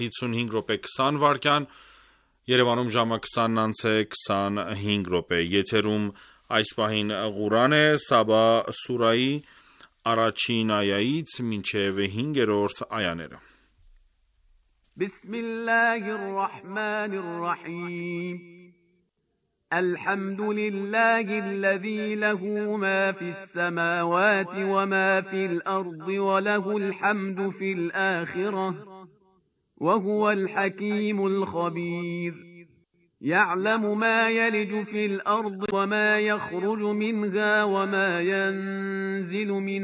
55 րոպե 20 վայրկյան, Երևանում ժամը 20:25 րոպե, եթերում այս պահին Ղուրան է, Սաբա սուրայի առաջին այայից մինչև 5-րդ այաները։ Բիսմիլլահիռռահմանիռռահիմ Alhamdulillahi alladhi lahu ma fis samawati wa ma fil ardi wa lahu alhamdu fil akhirah wa huwa al-hakimul khabir يعلم ما يلج في الأرض وما يخرج منها وما ينزل من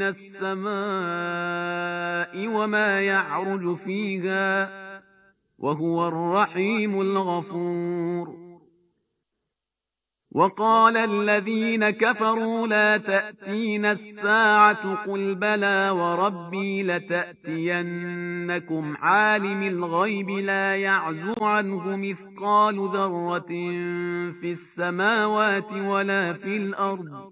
السماء وما يعرج فيها وهو الرحيم الغفور وقال الذين كفروا لا تأتينا الساعة قل بلى وربي لتأتينكم عالم الغيب لا يعزب عنه مثقال ذرة في السماوات ولا في الأرض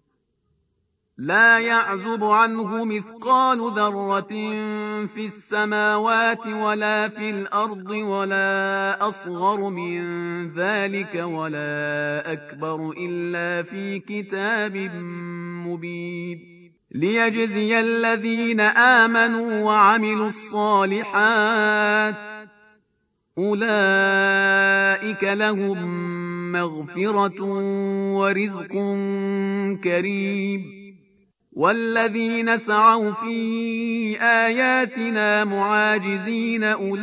لا يعزب عنه مثقال ذرة في السماوات ولا في الأرض ولا أصغر من ذلك ولا أكبر إلا في كتاب مبين ليجزي الذين آمنوا وعملوا الصالحات أولئك لهم مغفرة ورزق كريم والذين سعوا في آياتنا معاجزين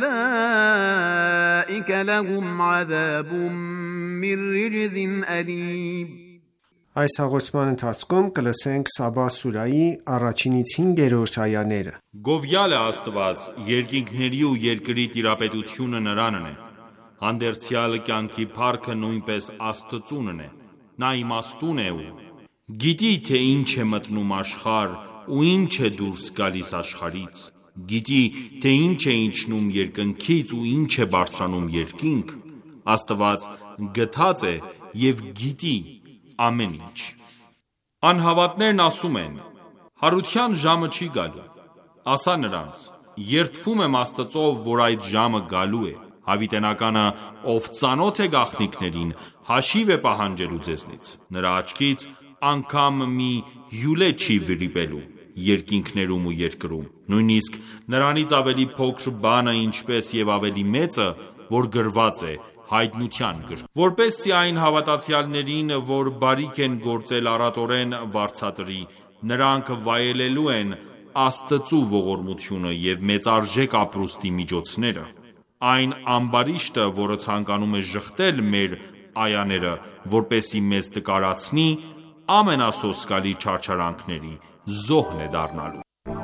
أولئك لهم عذاب من رجز أليم Այս հաղորդման ընթացքում կլսենք Սաբա սուրայի առաջինից 5-րդ այաները։ Գովյալ է Աստված, երկինքների ու երկրի տիրապետությունը նրանն է։ Հանդերձյալ կյանքի փառքը նույնպես Աստծունն է։ Նա իմաստուն է ու գիտի թե ինչ է մտնում աշխարհ ու ինչ է դուրս գալիս աշխարհից։ Գիտի թե ինչ է իջնում երկնքից ու ինչ է բարձրանում երկինք։ Աստված գթած է եւ գիտի ամեն ինչ։ Անհավատներն ասում են. Հարության ժամը չի գալու։ Ասա նրանց. երդվում եմ Աստծով, որ այդ ժամը գալու է։ Հավիտենականը, ով ծանոթ է գաղտնիքներին, հաշիվ է պահանջելու ձեզնից։ Նրա աչքից անգամ մի հյուլե չի վրիպելու երկինքներում ու երկրում։ Նույնիսկ նրանից ավելի փոքր բանը, ինչպես եւ ավելի մեծը, որ գրված է հայտնության գրքում, որպեսզի այն հավատացյալներին, որ բարիք են գործել առատորեն վարձատրի, նրանք վայելելու են Աստծու ողորմությունը եւ մեծարժեք ապրուստի միջոցները։ Այն ամբարիշտը, որը ցանկանում է ժխտել մեր այաները, որպեսզի մեզ տկարացնի, ամենասոսկալի չարչարանքների զոհն է դառնալու։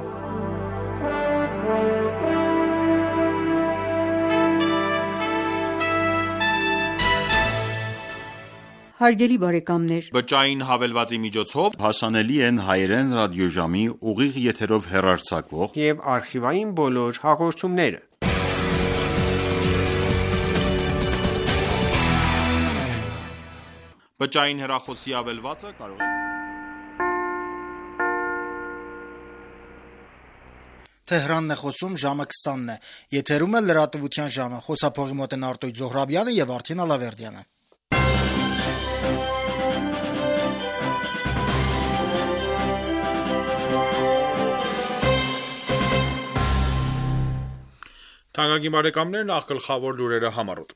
Հարգելի բարեկամներ, Բջջային հավելվածի միջոցով հասանելի են հայերեն ռադիոժամի ուղիղ եթերով հեռարձակվող եւ արխիվային բոլոր հաղորդումները։ Բջջային հեռախոսի հավելվածը կարող է Թեհրանն է խոսում, ժամը 20-ն է։ Եթերում է լրատվության ժամը։ Խոսափողի մոտ են Արտույտ Զոհրաբյանը եւ Արթին Ալավերդյանը։ Թանկագին բարեկամներ, նախ գլխավոր լուրերը համառոտ։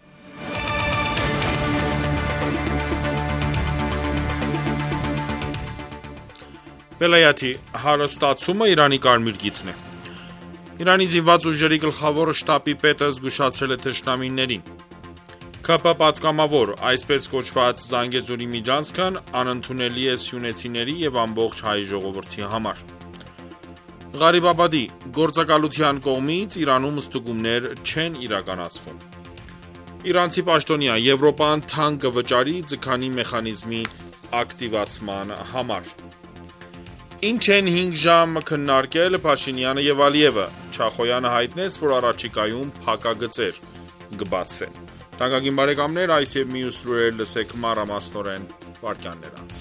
Վելայաթի հարստացումը Իրանի կարմիր գիծն է։ Իրանի զինված ուժերի գլխավոր շտաբի պետը զգուշացրել է թշնամիներին։ ՔՊ պատգամավոր, այսպես կոչված Զանգեզուրի միջանցքն անընդունելի է սյունեցիների եւ ամբողջ հայ ժողովրդի համար։ Ղարիբաբադի գործակալության կողմից Իրանում ստուգումներ չեն իրականացվում։ Իրանցի պաշտոնյա Եվրոպան թանկ կվճարի ձգանի մեխանիզմի ակտիվացման համար։ Ինչ են 5 ժամ քննարկել Փաշինյանը եւ Ալիևը։ Չախոյանը հայտնեց, որ առաջիկայում փակագծեր կբացվեն։ Թանկագին բարեկամներ, այս եւ մյուս լուրեր լսեք մանրամասնորեն վարքյաններ անց։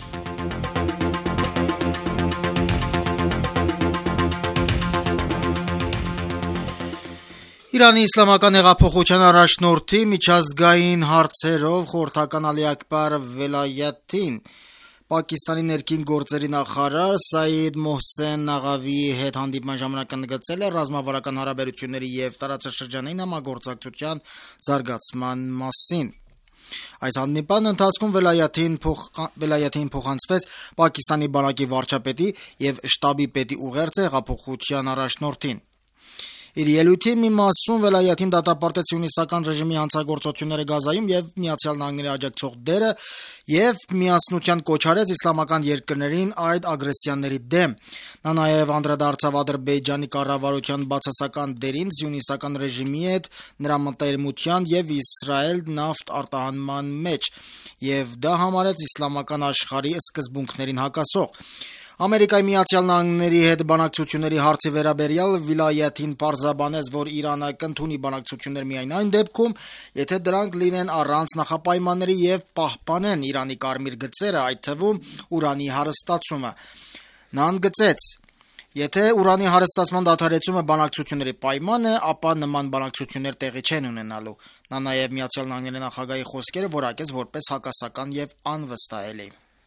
Իրանի իսլամական հեղափոխության առաջնորդի միջազգային հարցերով խորհրդական Ալի Աքբար Վելայաթին Պակիստանի ներքին գործերի նախարար Սայիդ Մոհսեն Նաղավիի հետ հանդիպման ժամանակ ընդգծել է ռազմավարական հարաբերությունների եւ տարածաշրջանային համագործակցության զարգացման մասին։ Այս հանդիպման ընթացքում Վելայաթին փոխանցվեց Պակիստանի բանակի վարչապետի եւ շտաբի պետի ուղերձը հեղափոխության առաջնորդին։ Իր ելույթի մի մասում Վելայաթին դատապարտեց սիոնիստական ռեժիմի հանցագործությունները Գազայում եւ ԱՄՆ-ի աջակցող դերը եւ միասնության կոչ արեց իսլամական երկրներին այդ ագրեսիաների դեմ։ Նա նաեւ անդրադարձավ Ադրբեջանի կառավարության բացասական դերին սիոնիստական ռեժիմի հետ նրա մտերմության եւ Իսրայել նավթ արտահանման մեջ եւ դա համարեց իսլամական աշխարհի սկզբունքներին հակասող։ Ամերիկայի Միացյալ Նահանգների հետ բանակցությունների հարցի վերաբերյալ Վիլայաթին պարզաբանեց, որ Իրանը կընդունի բանակցություններ միայն այն դեպքում, եթե դրանք լինեն առանց նախապայմանների եւ պահպանեն Իրանի կարմիր գծերը, այդ թվում ուրանի հարստացումը։ Նա ընդգծեց. Եթե ուրանի հարստացման դադարեցումը բանակցությունների պայման է, ապա նման բանակցություններ տեղի չեն ունենալու։ Նա նաեւ Միացյալ Նահանգների նախագահի խոսքերը որակեց որպես հակասական եւ անվստահելի։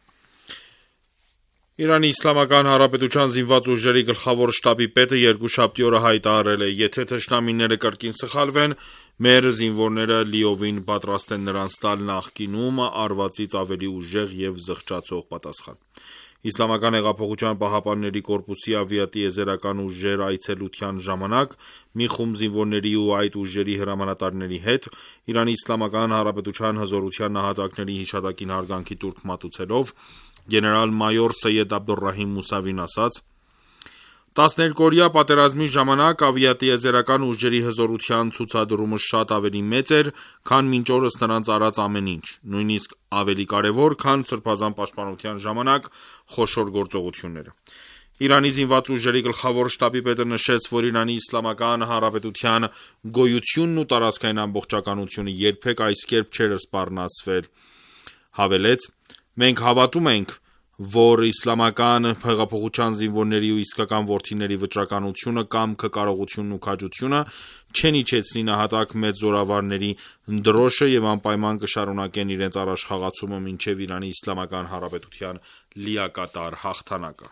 Իրանի Իսլամական Հանրապետության զինված ուժերի գլխավոր շտաբի պետը երկուշաբթի օրը հայտարարել է. եթե թշնամիները կրկին սխալվեն, մեր զինվորները լիովին պատրաստ են նրանց տալ նախկինում արվածից ավելի ուժեղ եւ զղջացող պատասխան։ Իսլամական հեղափոխության պահապանների կորպուսի ավիատիեզերական ուժեր այցելության ժամանակ մի խումբ զինվորների ու այդ ուժերի հրամանատարների հետ Իրանի Իսլամական Հանրապետության հզորության նահատակների հիշատակին հարգանքի տուրք մատուցելով գեներալ-մայոր Սեյեդ Աբդոլռահիմ Մուսավին ասաց. 12-օրյա պատերազմի ժամանակ ավիատիեզերական ուժերի հզորության ցուցադրումը շատ ավելի մեծ էր, քան մինչ օրս նրանց արած ամեն ինչ, նույնիսկ ավելի կարևոր, քան սրբազան պաշտպանության ժամանակ խոշոր գործողությունները։ Իրանի զինված ուժերի գլխավոր շտաբի պետը նշեց, որ Իրանի Իսլամական Հանրապետության գոյությունն ու տարածքային ամբողջականությունը երբեք այս կերպ չէր սպառնացվել։ Հավելեց. մենք հավատում ենք, որ իսլամական հեղափոխության զինվորների ու իսկական որդիների վճռականությունը, կամքը, կարողությունն ու քաջությունը չեն իջեցնի նահատակ մեծ զորավարների դրոշը եւ անպայման կշարունակեն իրենց առաջխաղացումը մինչեւ Իրանի Իսլամական Հանրապետության լիակատար հաղթանակը։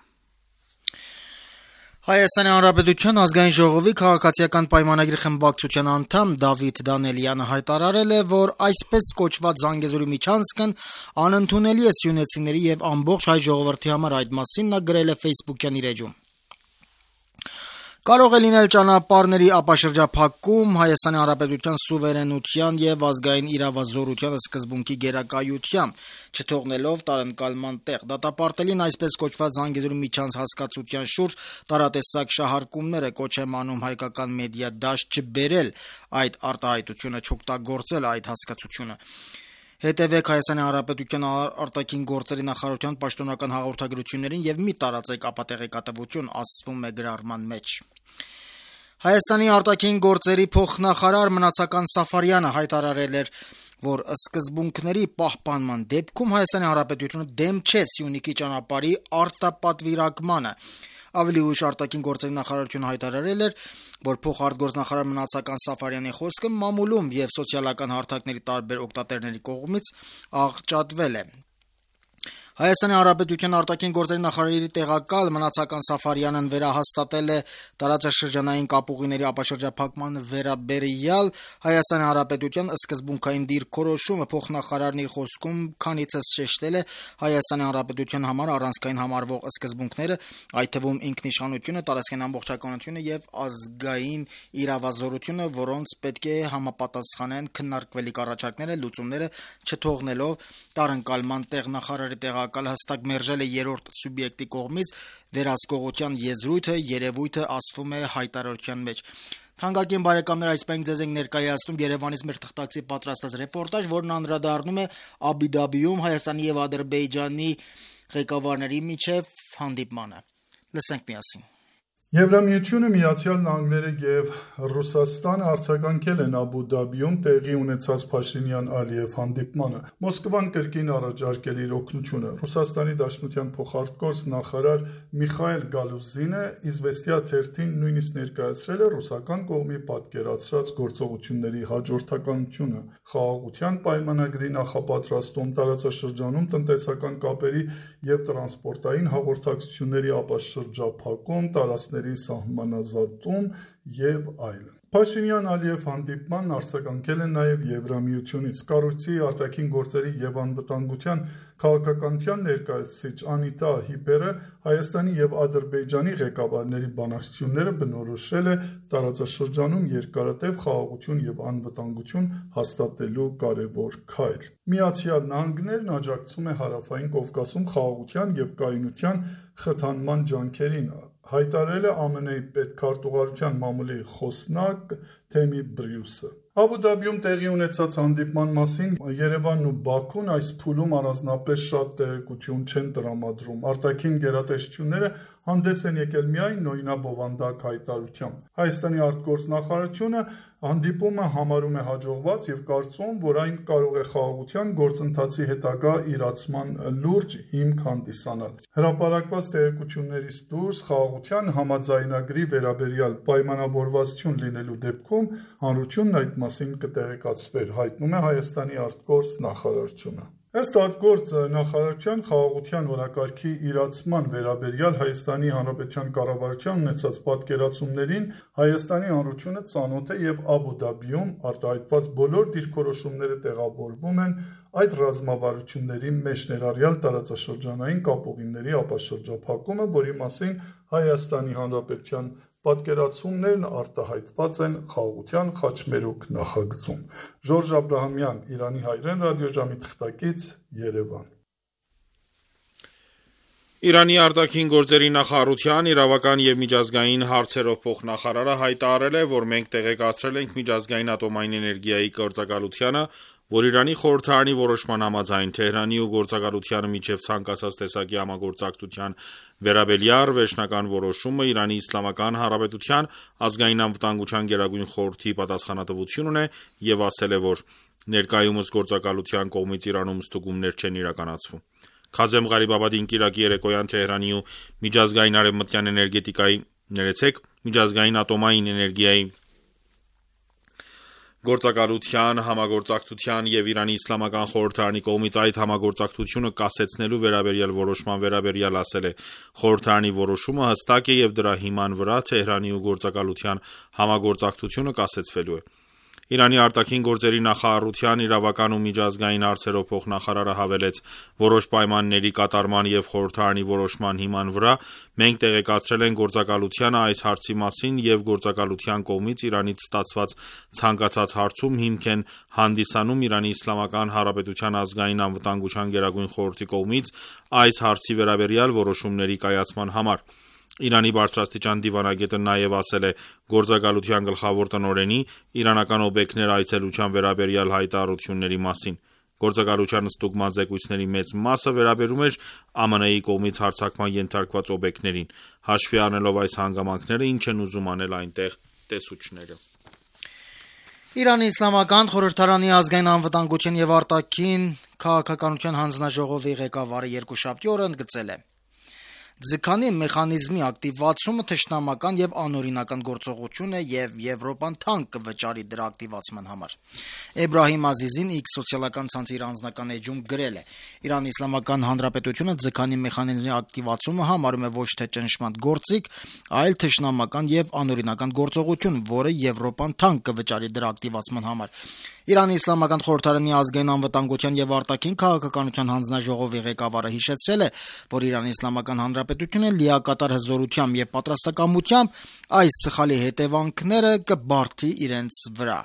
Հայաստանի Հանրապետության ազգային ժողովի քաղաքացիական պայմանագրի խմբակցության անդամ Դավիթ Դանելյանը հայտարարել է, որ այսպես կոչված Զանգեզուրի միջանցքն անընդունելի է սյունեցիների եւ ամբողջ հայ ժողովրդի համար, այդ մասին նա գրել է Facebook-յան իր էջում։ Կարող է լինել ճանապարհների ապաշրջափակում, Հայաստանի Հանրապետության սուվերենության եւ ազգային իրավազորության սկզբունքի գերակայությամբ, չթողնելով տարընկալման տեղ։ Դատապարտելին այսպես կոչված Զանգեզուրի միջանց հասկացության շուրջ տարատեսակ շահարկումները կոչ է մանում հայկական մեդիա դաշտ չբերել այդ արտահայտությունը, չօգտագործել այդ հասկացությունը։ Հետևեք Հայաստանի Հանրապետության արտաքին գործերի նախարարության պաշտոնական հաղորդագրություններին եւ մի տարածեք ապատեղեկատվություն, ասվում է գրառման մեջ։ Հայաստանի արտաքին գործերի փոխնախարար Մնացական Սաֆարյանը հայտարարել էր, որ սկզբունքների պահպանման դեպքում Հայաստանի Հանրապետությունը դեմ չէ Սյունիքի ճանապարհի արտապատվիրակմանը։ Ավելի ուշ արտաքին գործերի նախարարությունը հայտարարել էր, որ փոխարտգործնախարար Մնացական Սաֆարյանի խոսքը մամուլում եւ սոցիալական հարթակների տարբեր օգտատերների կողմից աղճատվել է։ Հայաստանի Հանրապետության արտաքին գործերի նախարարի տեղակալ Մնացական Սաֆարյանն վերահաստատել է տարածաշրջանային կապուղիների ապաշրջափակման վերաբերյալ Հայաստանի Հանրապետության սկզբունքային դիրքորոշումը։ Փոխնախարարն իր խոսքում քանիցս շեշտել է Հայաստանի Հանրապետության համար առանցքային համարվող սկզբունքները, այդ թվում ինքնիշխանությունը, տարածքային ամբողջականությունը եւ ազգային իրավազորությունը, որոնց պետք է համապատասխանեն քննարկվելիք առաջարկները, լուծումները չթողնելով տարընկալման տեղ։ Նախարարի տեղակալ հստակ մերժել է երրորդ սուբյեկտի կողմից վերահսկողության եզրույթը, երևույթը, ասվում է հայտարարության մեջ։ Թանկագին բարեկամներ, այսպես ձեզ ենք ներկայացնում Երևանից մեր թղթակցի պատրաստած ռեպորտաժ, որն անդրադառնում է Աբու Դաբիում Հայաստանի եւ Ադրբեջանի ղեկավարների միջև հանդիպմանը։ Լսենք միասին։ Եվրամիությունը, Միացյալ Նահանգները և Ռուսաստանը արձագանքել են Աբու Դաբիում տեղի ունեցած Փաշինյան-Ալիև հանդիպմանը։ Մոսկվան կրկին առաջարկել իր օգնությունը։ Ռուսաստանի Դաշնության փոխարտգործ նախարար Միխայել Գալուզինը «Իզվեստիա» թերթին նույնիսկ ներկայացրել է ռուսական կողմի պատկերացրած գործողությունների հաջորդականությունը։ Խաղաղության պայմանագրի նախապատրաստում, տարածաշրջանում տնտեսական կապերի և տրանսպորտային հաղորդակցությունների ապաշրջափակում, տարածքների սահմանազատում և այլն։ Փաշինյան-Ալիև հանդիպմանն արձագանքել են նաև Եվրամիությունից։ Կառույցի արտաքին գործերի և անվտանգության քաղաքականության ներկայացուցիչ Անիտա Հիպերը Հայաստանի և Ադրբեջանի ղեկավարների բանակցությունները բնորոշել է տարածաշրջանում երկարատև խաղաղություն և անվտանգություն հաստատելու կարևոր քայլ։ Միացյալ Նահանգներն աջակցում է Հարավային Կովկասում խաղաղության և կայունության խթանման ջանքերին, հայտարարել է ԱՄՆ-ի պետքարտուղարության մամուլի խոսնակ Թեմի Բրյուսը։ Աբու Դաբիում տեղի ունեցած հանդիպման մասին Երևանն ու Բաքուն այս փուլում առանձնապես շատ տեղեկություն չեն տրամադրում։ Արտաքին գերատեսչությունները հանդես են եկել միայն նոյնաբովանդակ հայտարարությամբ։ Հայաստանի արտգործնախարարությունը հանդիպումը համարում է հաջողված և կարծում, որ այն կարող է խաղաղության գործընթացի հետագա իրացման լուրջ հիմք հանդիսանալ։ Հրապարակված տեղեկություններից դուրս խաղաղության համաձայնագրի վերաբերյալ պայմանավորվածություն լինելու դեպքում հանրությունն այդ մասին կտեղեկացվեր, հայտնում է Հայաստանի արտգործնախարարությունը։ Ըստ արտգործ նախարարության, խաղաղության օրակարգի իրացման վերաբերյալ Հայաստանի Հանրապետության կառավարության ունեցած պատկերացումներին Հայաստանի հանրությունը ծանոթ է և Աբու Դաբիում արտահայտված բոլոր դիրքորոշումները տեղավորվում են այդ ռազմավարությունների մեջ, ներառյալ տարածաշրջանային կապուղիների ապաշրջափակումը, որի մասին Հայաստանի Հանրապետության պատկերացումներն արտահայտված են Խաղաղության խաչմերուկ նախագծում։ Ժորժ Աբրահամյան, Իրանի հայրեն ռադիոժամի թղթակից, Երևան։ Իրանի արտաքին գործերի նախարարության իրավական և միջազգային հարցերով փոխնախարարը հայտարարել է, որ մենք տեղեկացրել ենք միջազգային ատոմային էներգիայի գործակալությանը, որ Իրանի խորհրդարանի որոշման համաձայն Թեհրանի ու գործակալությանը միջև ցանկացած տեսակի համագործակցության վերաբերյալ վերջնական որոշումը Իրանի Իսլամական Հանրապետության ազգային անվտանգության գերագույն խորհրդի պատասխանատվությունն է և ասել է, որ ներկայումս գործակալության կողմից Իրանում ստուգումներ չեն իրականացվում։ Քազեմ Ղարիբաբադին կիրակի երեկոյան Թեհրանի ու միջազգային արևմտյան միջազգային ատոմային էներգիայի գործակալության համագործակցության և Իրանի Իսլամական խորհրդարանի կողմից այդ համագործակցությունը կասեցնելու վերաբերյալ որոշման վերաբերյալ ասել է. խորհրդարանի որոշումը հստակ է և դրա հիման վրա Թեհրանի ու գործակալության համագործակցությունը կասեցվելու է։ Իրանի արտաքին գործերի նախարարության իրավական ու միջազգային հարցերով փոխնախարարը հավելեց. որոշ պայմանների կատարման և խորհրդարանի որոշման հիման վրա մենք տեղեկացրել ենք գործակալությանը այս հարցի մասին և գործակալության կողմից Իրանից ստացված ցանկացած հարցում հիմք են հանդիսանում Իրանի Իսլամական Հանրապետության ազգային անվտանգության գերագույն խորհրդի կողմից այս հարցի վերաբերյալ որոշումների կայացման համար։ Իրանի բարձրաստիճան դիվանագետը նաև ասել է գործակալության գլխավոր տնօրենի իրանական օբյեկտներ այցելության վերաբերյալ հայտարարությունների մասին։ Գործակալության ստուգման զեկույցների մեծ մասը վերաբերում էր ԱՄՆ-ի կողմից հարձակման ենթարկված օբյեկտներին, հաշվի առնելով այս հանգամանքները, ինչ են ուզում անել այնտեղ տեսուչները։ Իրանի Իսլամական խորհրդարանի ազգային անվտանգության և արտաքին քաղաքականության հանձնաժողովի ղեկավարը երկուշաբթի օրը ընդգծել է. Ձգանի մեխանիզմի ակտիվացումը թշնամական եւ անօրինական գործողություն է եւ Եվրոպան թանկ կվճարի դրա ակտիվացման համար։ Էբրահիմ Ազիզին X սոցիալական ցանցի իր անձնական էջում գրել է. Իրանի Իսլամական Հանրապետությունը ձգանի մեխանիզմի ակտիվացումը համարում է ոչ թե ճնշման գործիք, այլ թշնամական եւ անօրինական գործողություն, որը Եվրոպան թանկ կվճարի դրա ակտիվացման համար։ Իրանի Իսլամական խորհրդարանի ազգային անվտանգության եւ արտաքին քաղաքականության հանձնաժողովի ղեկավարը հիշեցրել է, որ Իրանի Իսլամական Հանրապետությունը լիակատար հզորությամբ եւ պատրաստակամությամբ այս սխալի հետևանքները կբարթի իրենց վրա։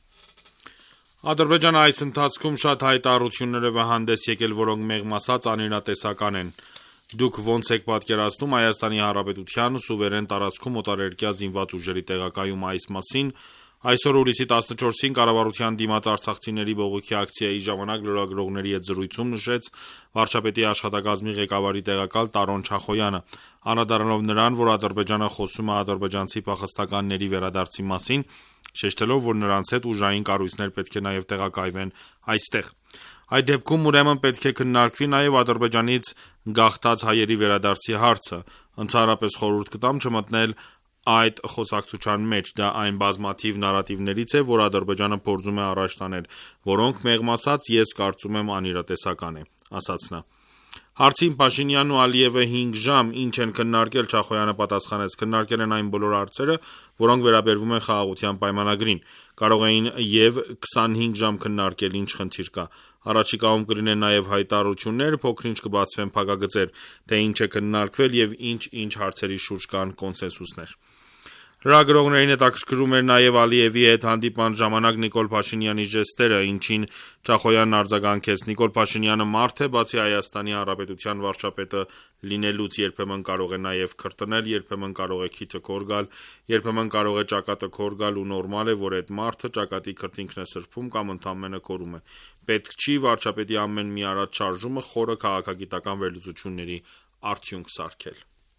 Ադրբեջանը այս ընթացքում շատ հայտարարություններով է հանդես եկել, որոնք մեղմ ասած անիրատեսական են։ Դուք ոնց եք պատկերացնում Հայաստանի Հանրապետության սուվերեն տարածքում օտարերկրյա զինված ուժերի տեղակայումը այս մասին Այսօր հուլիսի 14-ին կառավարության դիմաց արցախցիների բողոքի ակցիայի ժամանակ լրագրողների հետ զրույցում նշեց վարչապետի աշխատակազմի ղեկավարի տեղակալ Տարոն Չախոյանը, անդրադառնալով նրան, որ Ադրբեջանը խոսում է ադրբեջանցի փախստականների վերադարձի մասին, շեշտելով, որ նրանց հետ ուժային կառույցներ պետք է նաև տեղակայվեն այստեղ։ Այդ դեպքում ուրեմն պետք է քննարկվի նաև Ադրբեջանից գաղթած հայերի վերադարձի հարցը, ընդհանրապես խորհուրդ կտամ չմտնել այդ խոսակցության մեջ, դա այն բազմաթիվ նարատիվներից է, որ Ադրբեջանը փորձում է առաջ տանել, որոնք մեղմ ասած ես կարծում եմ անիրատեսական է, ասաց նա։ Հարցին Փաշինյանն ու Ալիևը 5 ժամ ինչ են քննարկել, Չախոյանը պատասխանեց. քննարկել են այն բոլոր հարցերը, որոնք վերաբերվում են խաղաղության պայմանագրին։ Կարող էին եւ 25 ժամ քննարկել, ինչ խնդիր կա։ Առաջիկայում կլինեն նաև հայտարարություններ, փոքր-ինչ կբացվեն փակագծեր, թե ինչ է քննարկվել եւ ինչ հարցերի շուրջ կան կոնսենսուսներ։ Լրագրողներին հետաքրքրում էր նաև Ալիևի հետ հանդիպման ժամանակ Նիկոլ Փաշինյանի ժեստերը, ինչին Չախոյանն արձագանքեց. Նիկոլ Փաշինյանը մարդ է, բացի Հայաստանի Հանրապետության վարչապետը լինելուց երբեմն կարող է նաև քրտնել, երբեմն կարող է քիթը քոր գալ, երբեմն կարող է ճակատը քոր գալ ու նորմալ է, որ այդ մարդը ճակատի քրտինքն է սրբում կամ ընդամենը քորում է։ Պետք չի վարչապետի ամեն մի արած շարժումը խորը քաղաքագիտական վերլուծությունների արդյունք սարքել։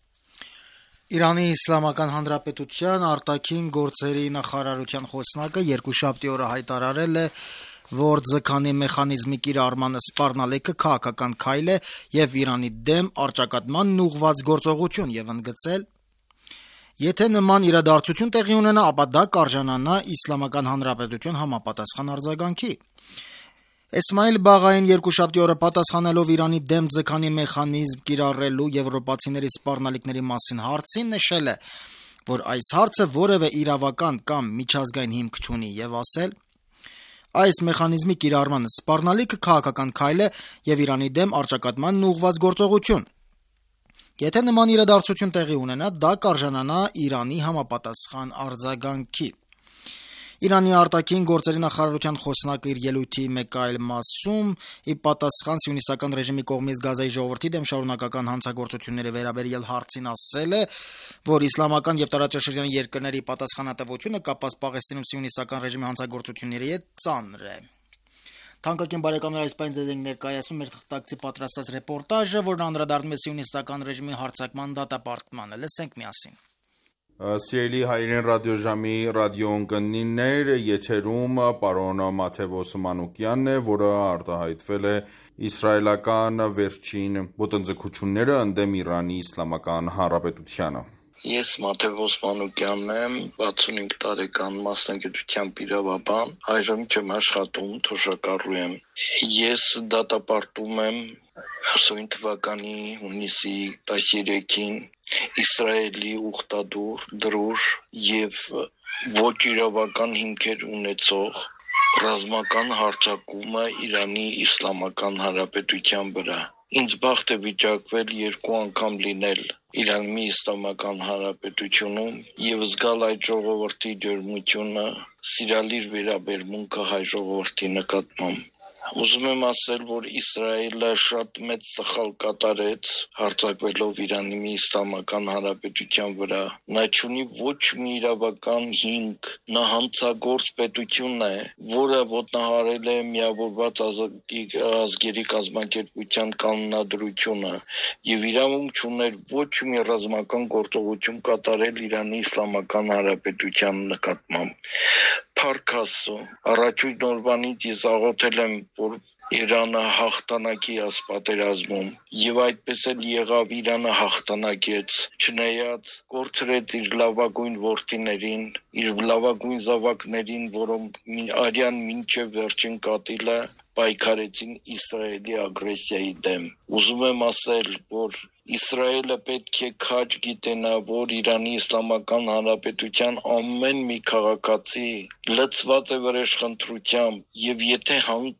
Իրանի Իսլամական Հանրապետության արտաքին գործերի նախարարության խոսնակը երկուշաբթի օրը հայտարարել է, որ ձգանի մեխանիզմի կիրառմանը սպառնալիքը քաղաքական քայլ է եւ Իրանի դեմ առճակատմանն ուղղված գործողություն եւ ընդգծել. Եթե նման իրադարձություն տեղի ունենա, ապա դա կարժանանա Իսլամական Հանրապետության համապատասխան արձագանքի։ Էսմայիլ Բաղային երկուշաբթի օրը պատասխանելով Իրանի դեմ ձգանի մեխանիզմ կիրառելու եվրոպացիների սպառնալիքների մասին հարցին նշել է, որ այս հարցը որևէ իրավական կամ միջազգային հիմք չունի եւ ասել. այս մեխանիզմի կիրառման սպառնալիքը քաղաքական քայլ է եւ Իրանի դեմ առճակատմանն ուղղված գործողություն։ Եթե նման իրադարձություն տեղի ունենա, դա կարժանանա Իրանի համապատասխան արձագանքի։ Իրանի արտաքին գործերի նախարարության խոսնակը իր ելույթի մեկ այլ մասում ի պատասխան սիոնիստական ռեժիմի կողմից Գազայի ժողովրդի դեմ շարունակական հանցագործությունների վերաբերյալ հարցին ասել է, որ իսլամական եւ տարածաշրջանի երկրների պատասխանատվությունը կապված Պաղեստինում սիոնիստական ռեժիմի հանցագործությունների հետ ծանր է։ Թանկագին բարեկամներ, այս պայն ձեզ ենք ներկայացնում մեր թղթակցի պատրաստած ռեպորտաժը, որն անդրադառնում է սիոնիստական ռեժիմի հարձակման դատապարտմանը։ Լսենք միասին։ Սիրելի հայրեն ռադիոժամի ռադիոընկերներ, եթերում պարոն Մաթևոս Մանուկյանն է, որը արտահայտվել է իսրայելական վերջին ոտնձգությունները ընդդեմ Իրանի Իսլամական Հանրապետությանը։ Ես Մաթևոս Մանուկյանն եմ, 65 տարեկան մասնագիտությամբ իրավաբան, այժմ չեմ աշխատում, թոշակառու եմ։ Ես դատապարտում եմ 20 թվականի հունիսի 13-ին Իսրայելի ուխտադուր, դրուժ եւ ոչ իրավական հիմքեր ունեցող ռազմական հարձակումը Իրանի Իսլամական Հանրապետության վրա։ Ինձ բախտ է վիճակվել 2 անգամ լինել Իրանի Իսլամական Հանրապետությունում եւ զգալ այդ ժողովրդի ջերմությունը, սիրալիր վերաբերմունքը հայ ժողովրդի նկատմամբ։ Ուզում եմ ասել, որ Իսրայելը շատ մեծ սխալ կատարեց հարձակվելով Իրանի Իսլամական Հանրապետության վրա։ Նա չունի ոչ մի իրավական հիմք, նա հանցագործ պետություն է, որը ոտնահարել է Միավորված ազգերի կազմակերպության կանոնադրությունը եւ իրավունք չուներ ոչ մի ռազմական գործողություն կատարել Իրանի Իսլամական Հանրապետության նկատմամբ։ Փառք Աստծո, առաջույն օրվանից ես աղոթել եմ, որ Իրանը հաղթանակի պատերազմում եւ այդպես էլ եղավ, Իրանը հաղթանակեց, չնայած կորցրեց իր լավագույն որդիներին, իր լավագույն զավակներին, որոնք արյան մինչև վերջին կատիլը պայքարեցին Իսրայելի ագրեսիայի դեմ։ Ուզում եմ ասել, որ Իսրայելը պետք է քաջ գիտենա, որ Իրանի Իսլամական Հանրապետության ամեն մի քաղաքացի լցված է վրեժխնդրությամբ եւ եթե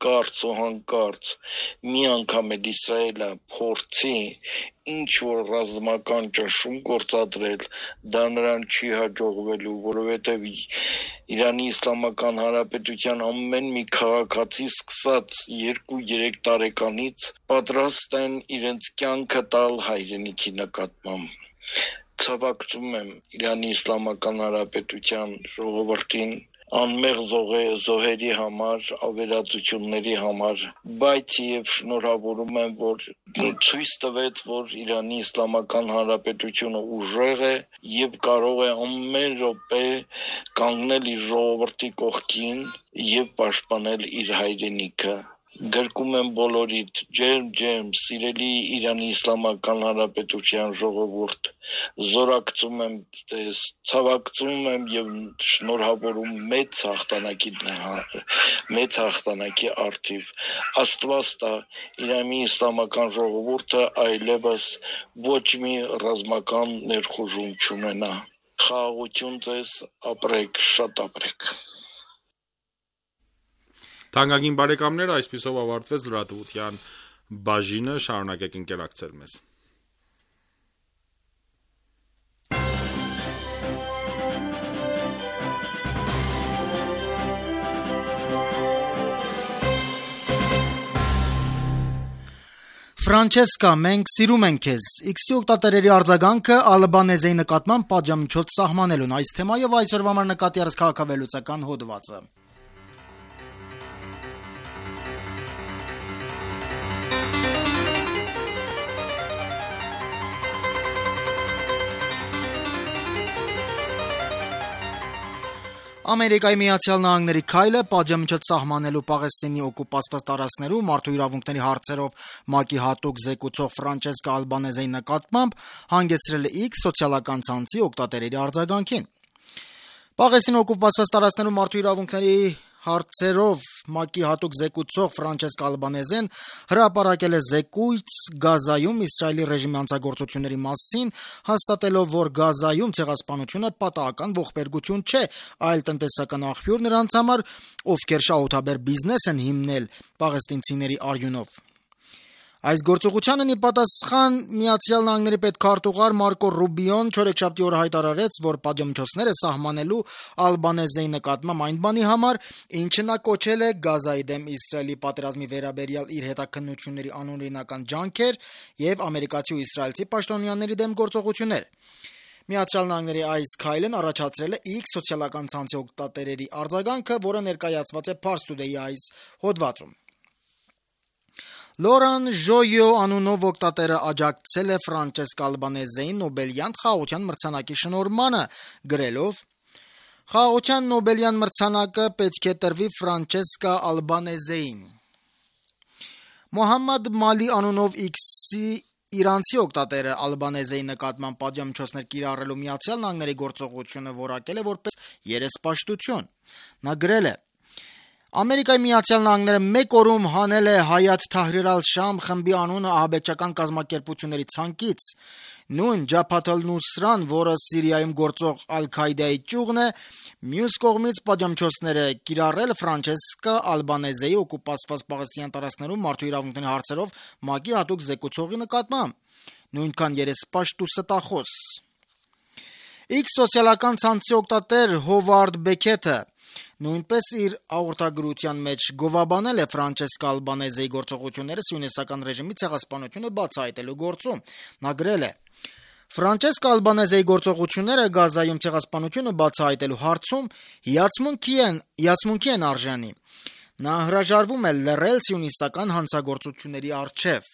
հանկարծ մի անգամ էլ Իսրայելը փորձի ինչ որ ռազմական ճնշում գործադրել, դա նրան չի հաջողվելու, որովհետև Իրանի Իսլամական Հանրապետության ամեն մի քաղաքացի սկսած 2-3 տարեկանից պատրաստ են իրենց կյանքը տալ հայրենիքի նկատմամբ։ Ցավակցում եմ Իրանի Իսլամական Հանրապետության ժողովրդին, անմեղ զոհերի համար, ավերածությունների համար, բայց եւ շնորհավորում եմ, որ ցույց տվեց, որ Իրանի Իսլամական Հանրապետությունը ուժեղ է եւ կարող է ամեն րոպե կանգնել իր ժողովրդի կողքին եւ պաշտպանել իր հայրենիքը։ Գրկում եմ բոլորիդ, ջերմ, սիրելի Իրանի Իսլամական Հանրապետության ժողովուրդ, զորակցում եմ ձեզ, ցավակցում եմ եւ շնորհավորում մեծ հաղթանակի արդիվ։ Աստված տա Իրանի Իսլամական ժողովուրդը այլևս ոչ մի ռազմական ներխուժում չունենա։ Խաղաղություն ձեզ, ապրեք, շատ ապրեք։ Թանկագին բարեկամներ, այսպիսով ավարտվեց լրատվության բաժինը, շարունակեք ընկերակցել մեզ։ Ֆրանչեսկա, մենք սիրում ենք քեզ։ X-ի օգտատերերի արձագանքը ալբանեզեի նկատմամբ պատժամիջոց սահմանելուն։ Այս թեմայով այսօրվա համար նկատի առած քաղաքավեհլուծական հոդվածը։ Ամերիկայի Միացյալ Նահանգների քայլը պատժամիջոց սահմանելու Պաղեստինի օկուպացված տարածքներում մարդու իրավունքների հարցերով ՄԱԿ-ի հատուկ զեկուցող Ֆրանչեսկա Ալբանեզեի նկատմամբ հանգեցրել է X սոցիալական ցանցի օգտատերերի արձագանքին։ Պաղեստինի օկուպացված տարածքներում մարդու իրավունքների հարցերով ՄԱԿ-ի հատուկ զեկուցող Ֆրանչեսկա Ալբանեզեն հրապարակել է զեկույց Գազայում Իսրայելի ռեժիմի հանցագործությունների մասին, հաստատելով, որ Գազայում ցեղասպանությունը պատահական ողբերգություն չէ, այլ տնտեսական աղբյուր նրանց համար, ովքեր շահութաբեր բիզնես են հիմնել պաղեստինցիների արյունով։ Այս գործողությանն ի պատասխան Միացյալ Նահանգների պետքարտուղար Մարկո Ռուբիոն չորեքշաբթի օրը հայտարարեց, որ պատժամիջոցները սահմանելու Ալբանեզեի նկատմամբ այն բանի համար, ինչը նա կոչել է Գազայի դեմ Իսրայելի պատերազմի վերաբերյալ իր հետաքննությունների անօրինական ջանքեր եւ ամերիկացի ու իսրայելցի պաշտոնյաների դեմ գործողություններ։ Միացյալ Նահանգների այս քայլն առաջացրել է X սոցիալական ցանցի օգտատերերի արձագանքը, որը ներկայացված է Pars Today-ի այս հոդվածում։ Լորան Ժոյո անունով օգտատերը աջակցել է Ֆրանչեսկա Ալբանեզեին Նոբելյան խաղաղության մրցանակի շնորհմանը, գրելով. «Խաղաղության Նոբելյան մրցանակը պետք է տրվի Ֆրանչեսկա Ալբանեզեին»։ Մոհամմադ Մալի անունով X-ի իրանցի օգտատերը Ալբանեզեի նկատմամբ պատժամիջոցներ կիրառելու Միացյալ Նահանգների գործողությունը որակել է որպես երեսպաշտություն։ Նա գրել է. Ամերիկայի Միացյալ Նահանգները մեկ օրում հանել է Հայաթ Թահրիր ալ-Շամ խմբի անունը ահաբեկչական կազմակերպությունների ցանկից։ Նույն Ջաբհաթ ալ-Նուսրան, որը Սիրիայում գործող Ալ-Քայդայի ճյուղն է, մյուս կողմից պատժամիջոցներ է կիրառել Ֆրանչեսկա Ալբանեզեի օկուպացված պաղեստինյան տարածքներում մարդու իրավունքների հարցերով ՄԱԿ-ի հատուկ զեկուցողի նկատմամբ։ Նույնքան երեսպաշտ ու ստախոս։ X սոցիալական ցանցի օգտատեր Հովարդ Բեքեթը նույնպես իր հաղորդագրության մեջ գովաբանել է Ֆրանչեսկա Ալբանեզեի գործողությունները սիոնիստական ռեժիմի ցեղասպանությունը բացահայտելու գործում։ Նա գրել է. Ֆրանչեսկա Ալբանեզեի գործողությունները Գազայում ցեղասպանությունը բացահայտելու հարցում հիացմունքի են արժանի։ Նա հրաժարվում է լռել սիոնիստական հանցագործությունների առջև։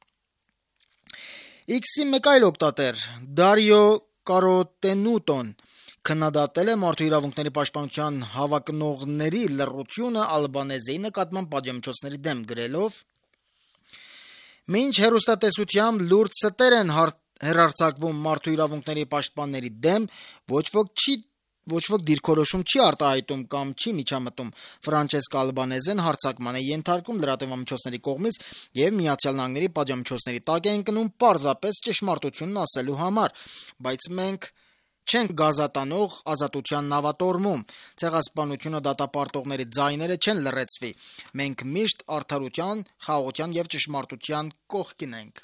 X-ի մեկ այլ օգտատեր Դարիո Կարոտենուտոն քննադատել է մարդու իրավունքների պաշտպանության հավակնողների լռությունը Ալբանեզեի նկատմամբ պատժամիջոցների դեմ, գրելով. Մինչ հեռուստատեսությամբ լուրջ ստեր են հեռարձակվում մարդու իրավունքների պաշտպանների դեմ, ոչ ոք դիրքորոշում չի արտահայտում կամ չի միջամտում։ Ֆրանչեսկա Ալբանեզեն հարձակման է ենթարկում լրատվամիջոցների կողմից եւ Միացյալ Նահանգների պատժամիջոցների տակ է ընկնում պարզապես ճշմարտությունն ասելու համար, բայց մենք չենք գազատանող ազատության նավատորմում, ցեղասպանությունը դատապարտողների ձայները չեն լռեցվի, մենք միշտ արդարության, խաղաղության եւ ճշմարտության կողքին ենք։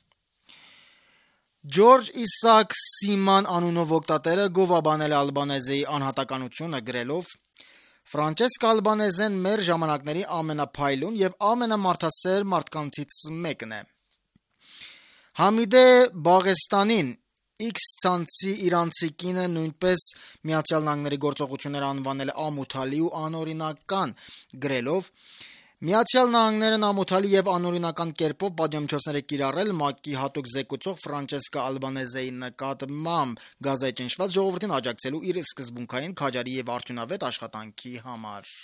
Ջորջ Իսակ Սիման անունով օգտատերը գովաբանել է Ալբանեզեի անհատականությունը, գրելով. Ֆրանչեսկա Ալբանեզեն մեր ժամանակների ամենափայլուն եւ ամենամարդասեր մարդկանցից մեկն է։ Համիդե Բաղեստանին X ցանցի իրանցի կինը նույնպես ԱՄՆ-ի գործողությունները անվանել է ամոթալի ու անօրինական, գրելով. Միացյալ Նահանգներն ամոթալի եւ անօրինական կերպով պատժամիջոցներ է կիրառել ՄԱԿ-ի հատուկ զեկուցող Ֆրանչեսկա Ալբանեզեի նկատմամբ Գազայի ճնշված ժողովրդին աջակցելու իր սկզբունքային քաջարի եւ արդյունավետ աշխատանքի համար։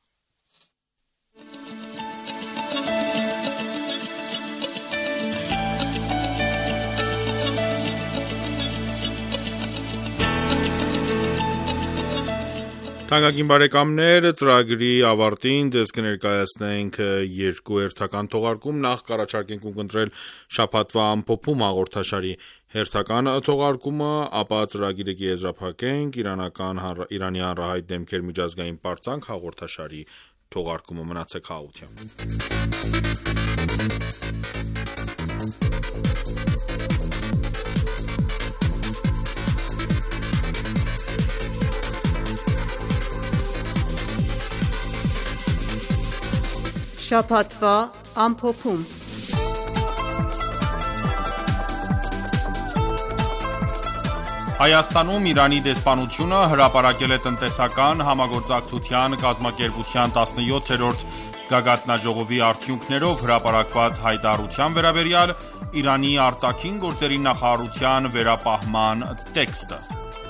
Թանկագին բարեկամներ, ծրագրի ավարտին ձեզ կներկայացնենք երկու հերթական թողարկում, նախ կառաջարկենք ունկնդրել շաբաթվա ամփոփում հաղորդաշարի հերթական թողարկումը, ապա ծրագիրը կեզրափակենք Իրանի հանրահայտ դեմքեր միջազգային պարծանք հաղորդաշարի թողարկումը, մնացեք հաղորդությամբ։ Շաբաթվա ամփոփում։ Հայաստանում Իրանի դեսպանությունը հրապարակել է տնտեսական համագործակցության կազմակերպության 17-րդ գագաթնաժողովի արդյունքներով հրապարակված հայտարարության վերաբերյալ Իրանի արտաքին գործերի նախարարության վերապահման տեքստը։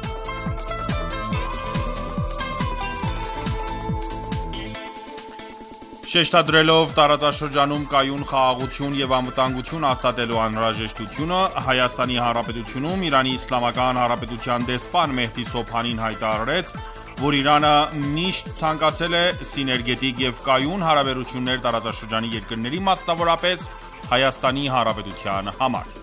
Շեշտադրելով տարածաշրջանում կայուն խաղաղություն եւ անվտանգություն հաստատելու անհրաժեշտությունը, Հայաստանի Հանրապետությունում Իրանի Իսլամական Հանրապետության դեսպան Մեհդի Սոբհանին հայտարարեց, որ Իրանը միշտ ցանկացել է սիներգետիկ եւ կայուն հարաբերություններ տարածաշրջանի երկրների, մասնավորապես Հայաստանի Հանրապետության համար։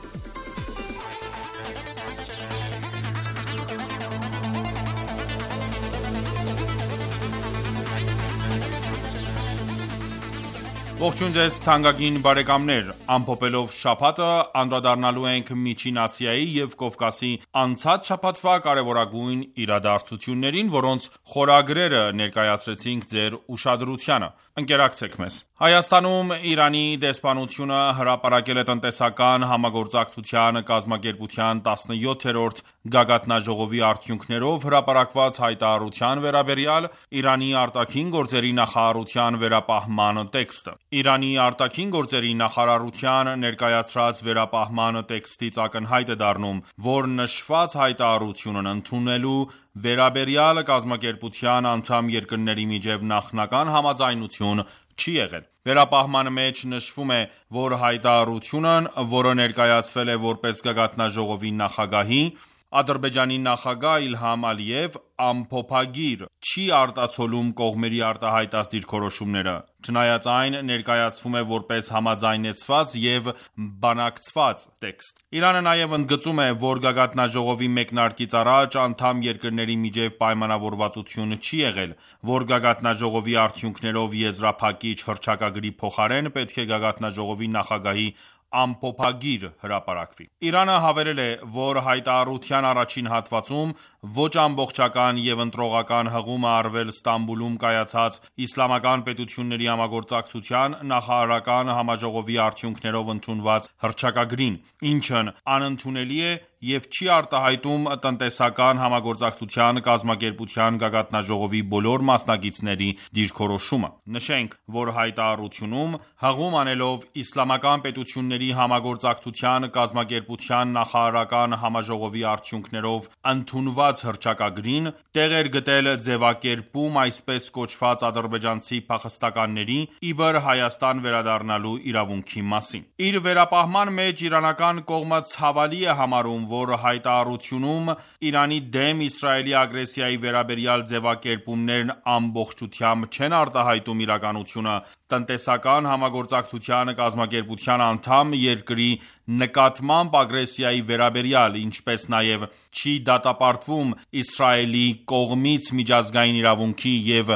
Ողջույն ձեզ թանկագին բարեկամներ, ամփոփելով շաբաթը անդրադառնալու ենք Միջին Ասիայի եւ Կովկասի անցած շաբաթվա կարևորագույն իրադարձություններին, որոնց խորագրերը ներկայացրեցինք ձեր ուշադրությանը։ Ընկերակցեք մեզ։ Հայաստանում Իրանի դեսպանությունը հրապարակել է տնտեսական համագործակցության կազմակերպության 17-րդ գագաթնաժողովի արդյունքներով հրապարակված հայտարարության վերաբերյալ Իրանի արտաքին գործերի նախարարության վերապահման տեքստը։ Իրանի արտաքին գործերի նախարարության ներկայացրած վերապահման տեքստից ակնհայտ է դառնում, որ նշված հայտարարությունն ընդունելու վերաբերյալ կազմակերպության անդամ երկրների միջև նախնական համաձայնություն չի եղել։ Վերապահման մեջ նշվում է, որ հայտարարությունն, որը ներկայացվել է որպես գագաթնաժողովի նախագահի, Ադրբեջանի նախագահ Իլհամ Ալիև ամփոփագիր չի արտացոլում կողմերի արտահայտած դիրքորոշումները, չնայած այն ներկայացվում է որպես համաձայնեցված եւ բանակցված տեքստ։ Իրանը նաեւ ընդգծում է, որ գագաթնաժողովի մեկնարկից առաջ անդամ երկրների միջև պայմանավորվածություն չի եղել, որ գագաթնաժողովի արդյունքներով եզրափակիչ հռչակագրի փոխարեն պետք է գագաթնաժողովի նախագահի ամփոփագիր հրապարակվի։ Իրանը հավելել է, որ հայտարարության առաջին հատվածում ոչ ամբողջական եւ ընտրողական հղումը արվել Ստամբուլում կայացած իսլամական պետությունների համագործակցության նախարարական համաժողովի արդյունքներով ընդունված հռչակագրին, ինչն անընդունելի է եւ չի արտահայտում տնտեսական համագործակցության կազմակերպության գագաթնաժողովի բոլոր մասնակիցների դիրքորոշումը։ Նշենք, որ հայտարարությունում հղում անելով իսլամական պետությունների համագործակցության կազմակերպության նախարարական համաժողովի արդյունքներով ընդունված հռչակագրին տեղ էր գտել ձևակերպում այսպես կոչված ադրբեջանցի փախստականների իբր Հայաստան վերադառնալու իրավունքի մասին։ Իր վերապահման մեջ իրանական կողմը ցավալի է համարում, որ հայտարարությունում Իրանի դեմ Իսրայելի ագրեսիայի վերաբերյալ ձևակերպումներն ամբողջությամբ չեն արտահայտում իրականությունը տնտեսական համագործակցության կազմակերպության անդամ երկրի նկատմամբ ագրեսիայի վերաբերյալ, ինչպես նաև չի դատապարտվում Իսրայելի կողմից միջազգային իրավունքի և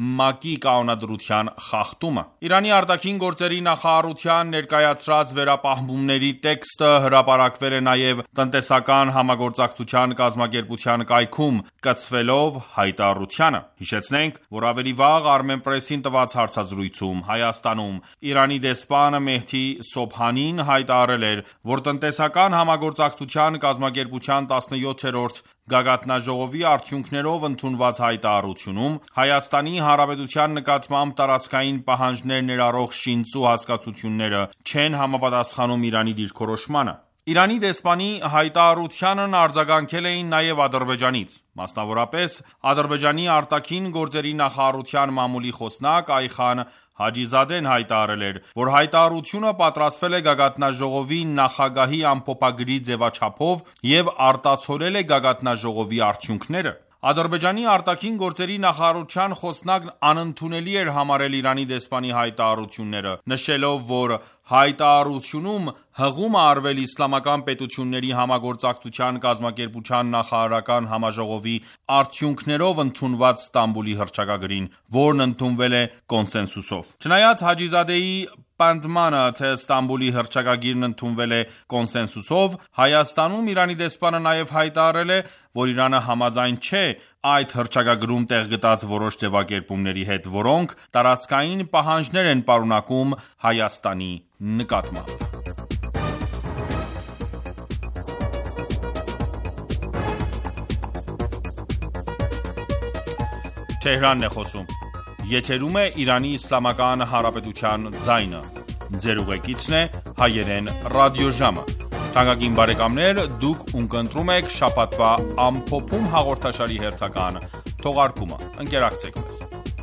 ՄԱԿ-ի կանոնադրության խախտումը։ Իրանի արտաքին գործերի նախարարության ներկայացրած վերապահումների տեքստը հրապարակվել է նաև տնտեսական համագործակցության կազմակերպության կայքում, կցվելով հայտարարությանը։ Հիշեցնենք, որ ավելի վաղ Armenpress-ին տված հարցազրույցում Հայաստանում Իրանի դեսպան Մեհդի Սոբհանին հայտարարել էր, որ տնտեսական համագործակցության կազմակերպության 17-րդ գագաթնաժողովի արդյունքներով ընդունված հայտարարությունում Հայաստանի Հանրապետության նկատմամբ տարածքային պահանջներ ներառող շինծու հասկացությունները չեն համապատասխանում Իրանի դիրքորոշմանը։ Իրանի դեսպանի հայտարարությանն արձագանքել էին նաև Ադրբեջանից։ Մասնավորապես, Ադրբեջանի արտաքին գործերի նախարարության մամուլի խոսնակ Այխան Հաջիզադեն հայտարարել էր, որ հայտարարությունը պատրաստվել է գագաթնաժողովի նախագահի ամփոփագրի ձևաչափով և արտացոլել է գագաթնաժողովի արդյունքները։ Ադրբեջանի արտաքին գործերի նախարարության խոսնակն անընդունելի էր համարել Իրանի դեսպանի հայտարարությունները, նշելով, որ հայտարարությունում հղում է արվել իսլամական պետությունների համագործակցության կազմակերպության նախարարական համաժողովի արդյունքներով ընդունված Ստամբուլի հռչակագրին, որն ընդունվել է կոնսենսուսով։ Չնայած Հաջիզադեի պնդմանը, թե Ստամբուլի հռչակագիրն ընդունվել է կոնսենսուսով, Հայաստանում Իրանի դեսպանը նաև հայտարարել է, որ Իրանը համաձայն չէ այդ հռչակագրում տեղ գտած որոշ ձևակերպումների հետ, որոնք տարածքային պահանջներ են պարունակում Հայաստանի նկատմամբ։ Թեհրանն է խոսում։ Եթերում է Իրանի Իսլամական Հանրապետության ձայնը։ Ձեր ուղեկիցն է Հայերեն ռադիոժամը։ Թանկագին բարեկամներ, դուք ունկնդրում եք շաբաթվա ամփոփում հաղորդաշարի հերթական թողարկումը։ Ընկերակցեք մեզ։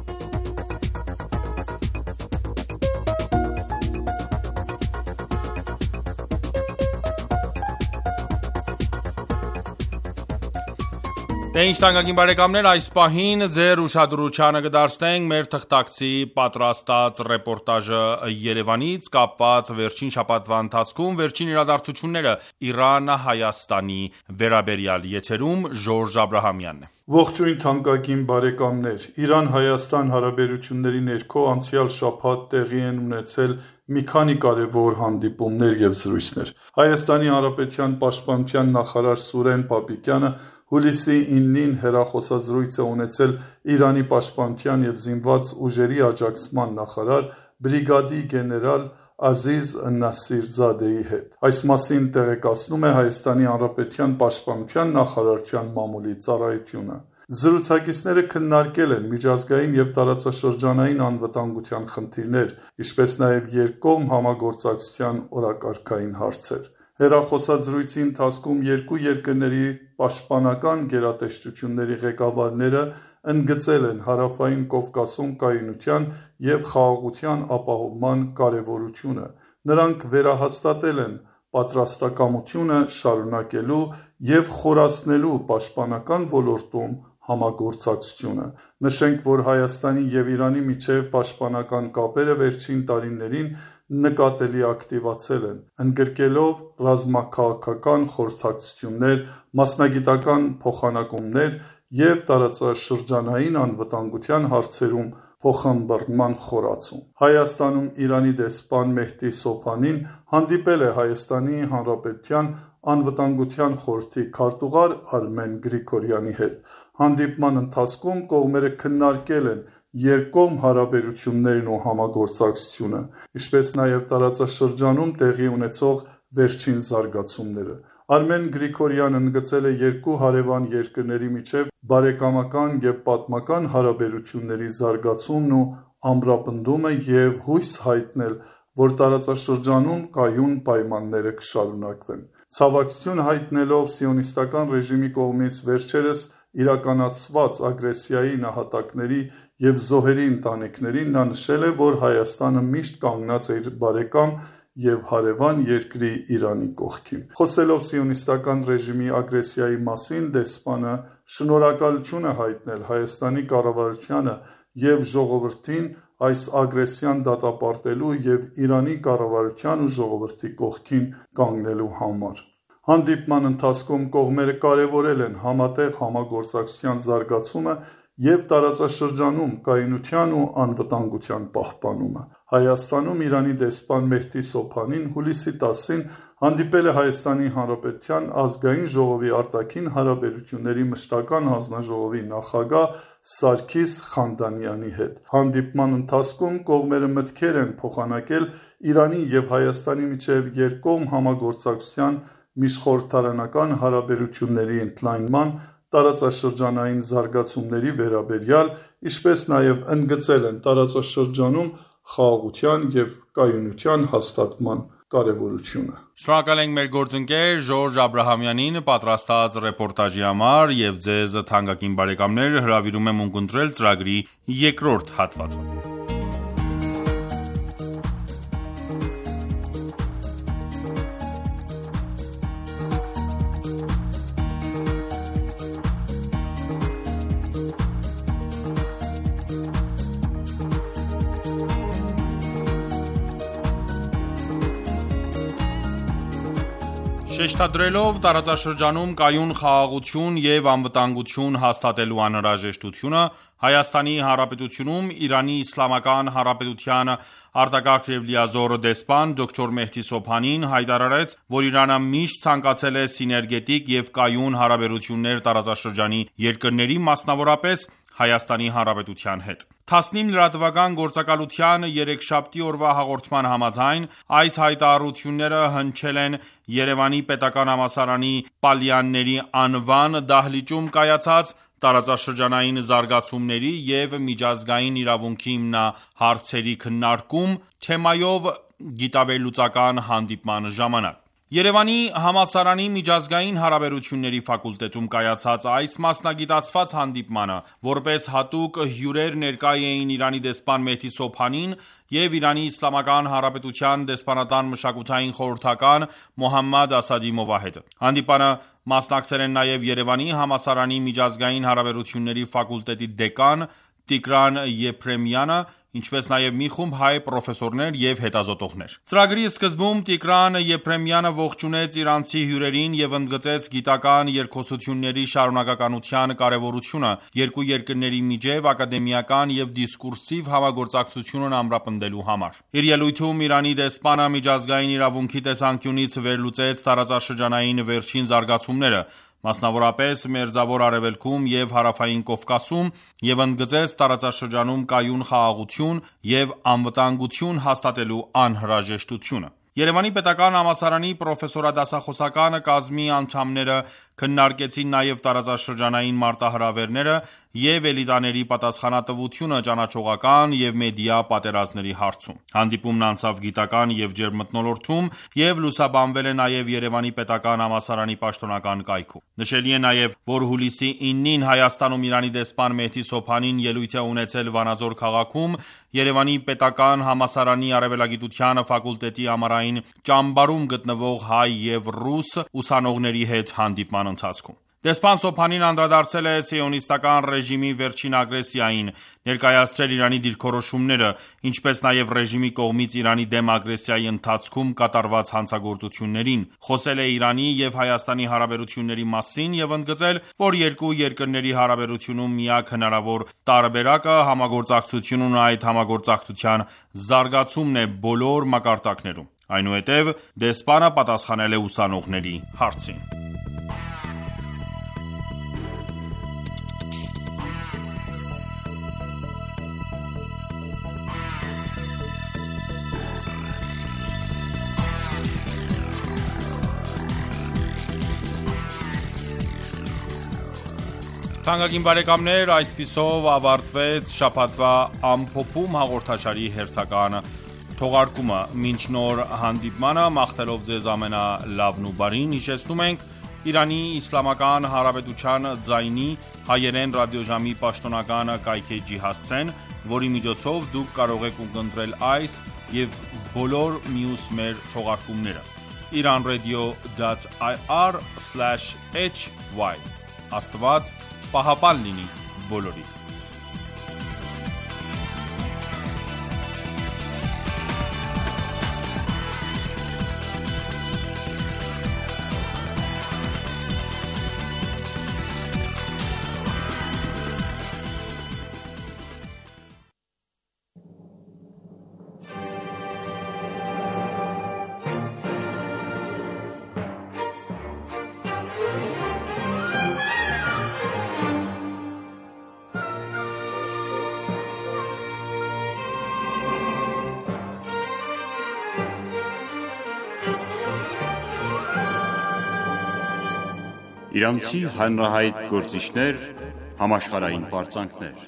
Ինչ թանկագին բարեկամներ, այս պահին ձեր ուշադրությանը կդարձնենք մեր թղթակցի պատրաստած ռեպորտաժը Երևանից կապված վերջին շաբաթվա ընթացքում վերջին իրադարձությունները Իրան-Հայաստանի վերաբերյալ։ Եթերում Ժորժ Աբրահամյանն է։ Ողջույն թանկագին բարեկամներ, Իրան-Հայաստան հարաբերությունների ներքո անցյալ շաբաթ տեղի են ունեցել մի քանի կարևոր հանդիպումներ և զրույցներ։ Հայաստանի Հանրապետության պաշտպանության նախարար Սուրեն Պապիկյանը հուլիսի 9-ին հեռախոսազրույց է ունեցել Իրանի պաշտպանության և զինված ուժերի աջակցման նախարար բրիգադի գեներալ Ազիզ Նասիրզադեի հետ։ Այս մասին տեղեկացնում է Հայաստանի Հանրապետության պաշտպանության նախարարության մամուլի ծառայությունը։ Զրուցակիցները քննարկել են միջազգային և տարածաշրջանային անվտանգության խնդիրներ, ինչպես նաև երկկողմ համագործակցության օրակարգային հարցեր։ Հեռախոսազրույցի ընթացքում երկու երկրների պաշտպանական գերատեսչությունների ղեկավարները ընդգծել են Հարավային Կովկասում կայունության և խաղաղության ապահովման կարևորությունը։ Նրանք վերահաստատել են պատրաստակամությունը շարունակելու և խորացնելու պաշտպանական ոլորտում համագործակցությունը։ Նշենք, որ Հայաստանի և Իրանի միջև պաշտպանական կապերը վերջին տարիներին նկատելի ակտիվացել են, ընդգրկելով ռազմաքաղաքական խորհրդակցություններ, մասնագիտական փոխանակումներ և տարածաշրջանային անվտանգության հարցերում փոխըմբռնման խորացում։ Հայաստանում Իրանի դեսպան Մեհդի Սոբհանին հանդիպել է Հայաստանի Հանրապետության անվտանգության խորհրդի քարտուղար Արմեն Գրիգորյանի հետ։ Հանդիպման ընթացքում կողմերը քննարկել են երկկողմ հարաբերություններն ու համագործակցությունը, ինչպես նաև տարածաշրջանում տեղի ունեցող վերջին զարգացումները։ Արմեն Գրիգորյանը ընդգծել է երկու հարևան երկրների միջև բարեկամական և պատմական հարաբերությունների զարգացումն ու ամրապնդումը և հույս հայտնել, որ տարածաշրջանում կայուն պայմանները կշարունակվեն։ Ցավակցություն հայտնելով սիոնիստական ռեժիմի կողմից վերջերս իրականացված ագրեսիայի նահատակների և զոհերի ընտանիքներին, նա նշել է, որ Հայաստանը միշտ կանգնած է իր բարեկամ և հարևան երկրի Իրանի կողքին։ Խոսելով սիոնիստական ռեժիմի ագրեսիայի մասին, դեսպանը շնորհակալություն է հայտնել Հայաստանի կառավարությանը և ժողովրդին այս ագրեսիան դատապարտելու և Իրանի կառավարության ու ժողովրդի կողքին կանգնելու համար։ Հանդիպման ընթացքում կողմերը կարևորել են համատեղ համագործակցության զարգացումը եւ տարածաշրջանում կայունության ու անվտանգության պահպանումը։ Հայաստանում Իրանի դեսպան Մեհդի Սոփանին հուլիսի 10-ին հանդիպել է Հայաստանի Հանրապետության ազգային ժողովի արտաքին հարաբերությունների մշտական հանձնաժողովի նախագահ Սարգիս Խանդանյանի հետ։ Հանդիպման ընթացքում կողմերը մտքեր են փոխանակել Իրանի եւ Հայաստանի միջև երկկողմ համագործակցության միջխորհրդարանական հարաբերությունների ընդլայնման, տարածաշրջանային զարգացումների վերաբերյալ, ինչպես նաև ընդգծել են տարածաշրջանում խաղաղության եւ կայունության հաստատման կարևորությունը։ Շնորհակալ ենք մեր գործընկեր Ժորժ Աբրահամյանին պատրաստած ռեպորտաժի համար եւ ձեզ թանկագին բարեկամներ հրավիրում եմ ունկնդրել ծրագրի երկրորդ հատվածը։ Շեշտադրելով տարածաշրջանում կայուն խաղաղություն և անվտանգություն հաստատելու անհրաժեշտությունը, Հայաստանի Հանրապետությունում Իրանի Իսլամական Հանրապետության արտակարգ և լիազոր դեսպան Դոկտոր Մեհդի Սոփանին հայտարարեց, որ Իրանը միշտ ցանկացել է սիներգետիկ և կայուն հարաբերություններ տարածաշրջանի երկրների, մասնավորապես Հայաստանի Հանրապետության հետ։ Թասնիմ լրատվական գործակալության երեքշաբթի օրվա հաղորդման համաձայն, այս հայտարարությունները հնչել են Երևանի պետական համալսարանի Պալյանների անվան դահլիճում կայացած տարածաշրջանային զարգացումների և միջազգային իրավունքի հիմնահարցերի քննարկում թեմայով գիտավերլուծական հանդիպման ժամանակ։ Երևանի համալսարանի միջազգային հարաբերությունների ֆակուլտետում կայացած այս մասնագիտացված հանդիպմանը, որպես հատուկ հյուրեր ներկա էին Իրանի դեսպան Մեհդի Սոփանին և Իրանի Իսլամական Հանրապետության դեսպանատան մշակութային խորհրդական Մոհամմադ Ասադի Մովահեդը։ Հանդիպանը մասնակցել են նաև Երևանի համալսարանի միջազգային հարաբերությունների ֆակուլտետի դեկան Տիգրան Եփրեմյանը, ինչպես նաև մի խումբ հայ պրոֆեսորներ և հետազոտողներ։ Ծրագրի սկզբում Տիգրան Եփրեմյանը ողջունեց իրանցի հյուրերին և ընդգծեց գիտական երկխոսությունների շարունակականության կարևորությունը երկու երկրների միջև ակադեմիական և դիսկուրսիվ համագործակցությունն ամրապնդելու համար։ Իր ելույթում Իրանի դեսպանը միջազգային իրավունքի տեսանկյունից վերլուծեց տարածաշրջանային վերջին զարգացումները, մասնավորապես Մերձավոր Արևելքում և Հարավային Կովկասում և ընդգծեց տարածաշրջանում կայուն խաղաղություն և անվտանգություն հաստատելու անհրաժեշտությունը։ Երևանի պետական համալսարանի պրոֆեսորադասախոսական կազմի անդամները քննարկեցին նաև տարածաշրջանային մարտահրավերները և էլիտաների պատասխանատվությունը ճանաչողական և մեդիա պատերազմների հարցում։ Հանդիպումն անցավ գիտական և ջերմ մթնոլորտում և լուսաբանվել է նաև Երևանի պետական համալսարանի պաշտոնական կայքում։ Նշելի է նաև, որ հուլիսի 9-ին Հայաստանում Իրանի դեսպան Մեհդի Սոփանին ելույթ է ունեցել Վանաձոր քաղաքում Երևանի պետական համալսարանի արևելագիտության ֆակուլտետի ամառային ճամբարում գտնվող հայ և ռուս ուսանողների հետ հանդիպման ընթացքում։ Դեսպան Սոփանին անդրադարձել է սիոնիստական ռեժիմի վերջին ագրեսիային, ներկայացրել Իրանի դիրքորոշումները, ինչպես նաև ռեժիմի կողմից Իրանի դեմ ագրեսիայի ընթացքում կատարված հանցագործություններին, խոսել է Իրանի և Հայաստանի հարաբերությունների մասին և ընդգծել, որ երկու երկրների հարաբերությունում միակ հնարավոր տարբերակը համագործակցությունն ու այդ համագործակցության զարգացումն է բոլոր մակարդակներում։ Այնուհետև դեսպանը պատասխանել է ուսանողների հարցին։ Թանկագին բարեկամներ, այսպիսով ավարտվեց շաբաթվա ամփոփում հաղորդաշարի հերթական թողարկումը։ Մինչ նոր հանդիպմանը, մաղթելով ձեզ ամենալավն ու բարին, հիշեցնում ենք Իրանի Իսլամական Հանրապետության ձայնի հայերեն ռադիոժամի պաշտոնական կայքէջի հասցեն, որի միջոցով դուք կարող եք ունկնդրել այս և բոլոր մյուս մեր թողարկումները iranradio.ir/hy Աստված պահապան լինի բոլորի։ Իրանցի հանրահայտ գործիչներ, համաշխարհային պարծանքներ։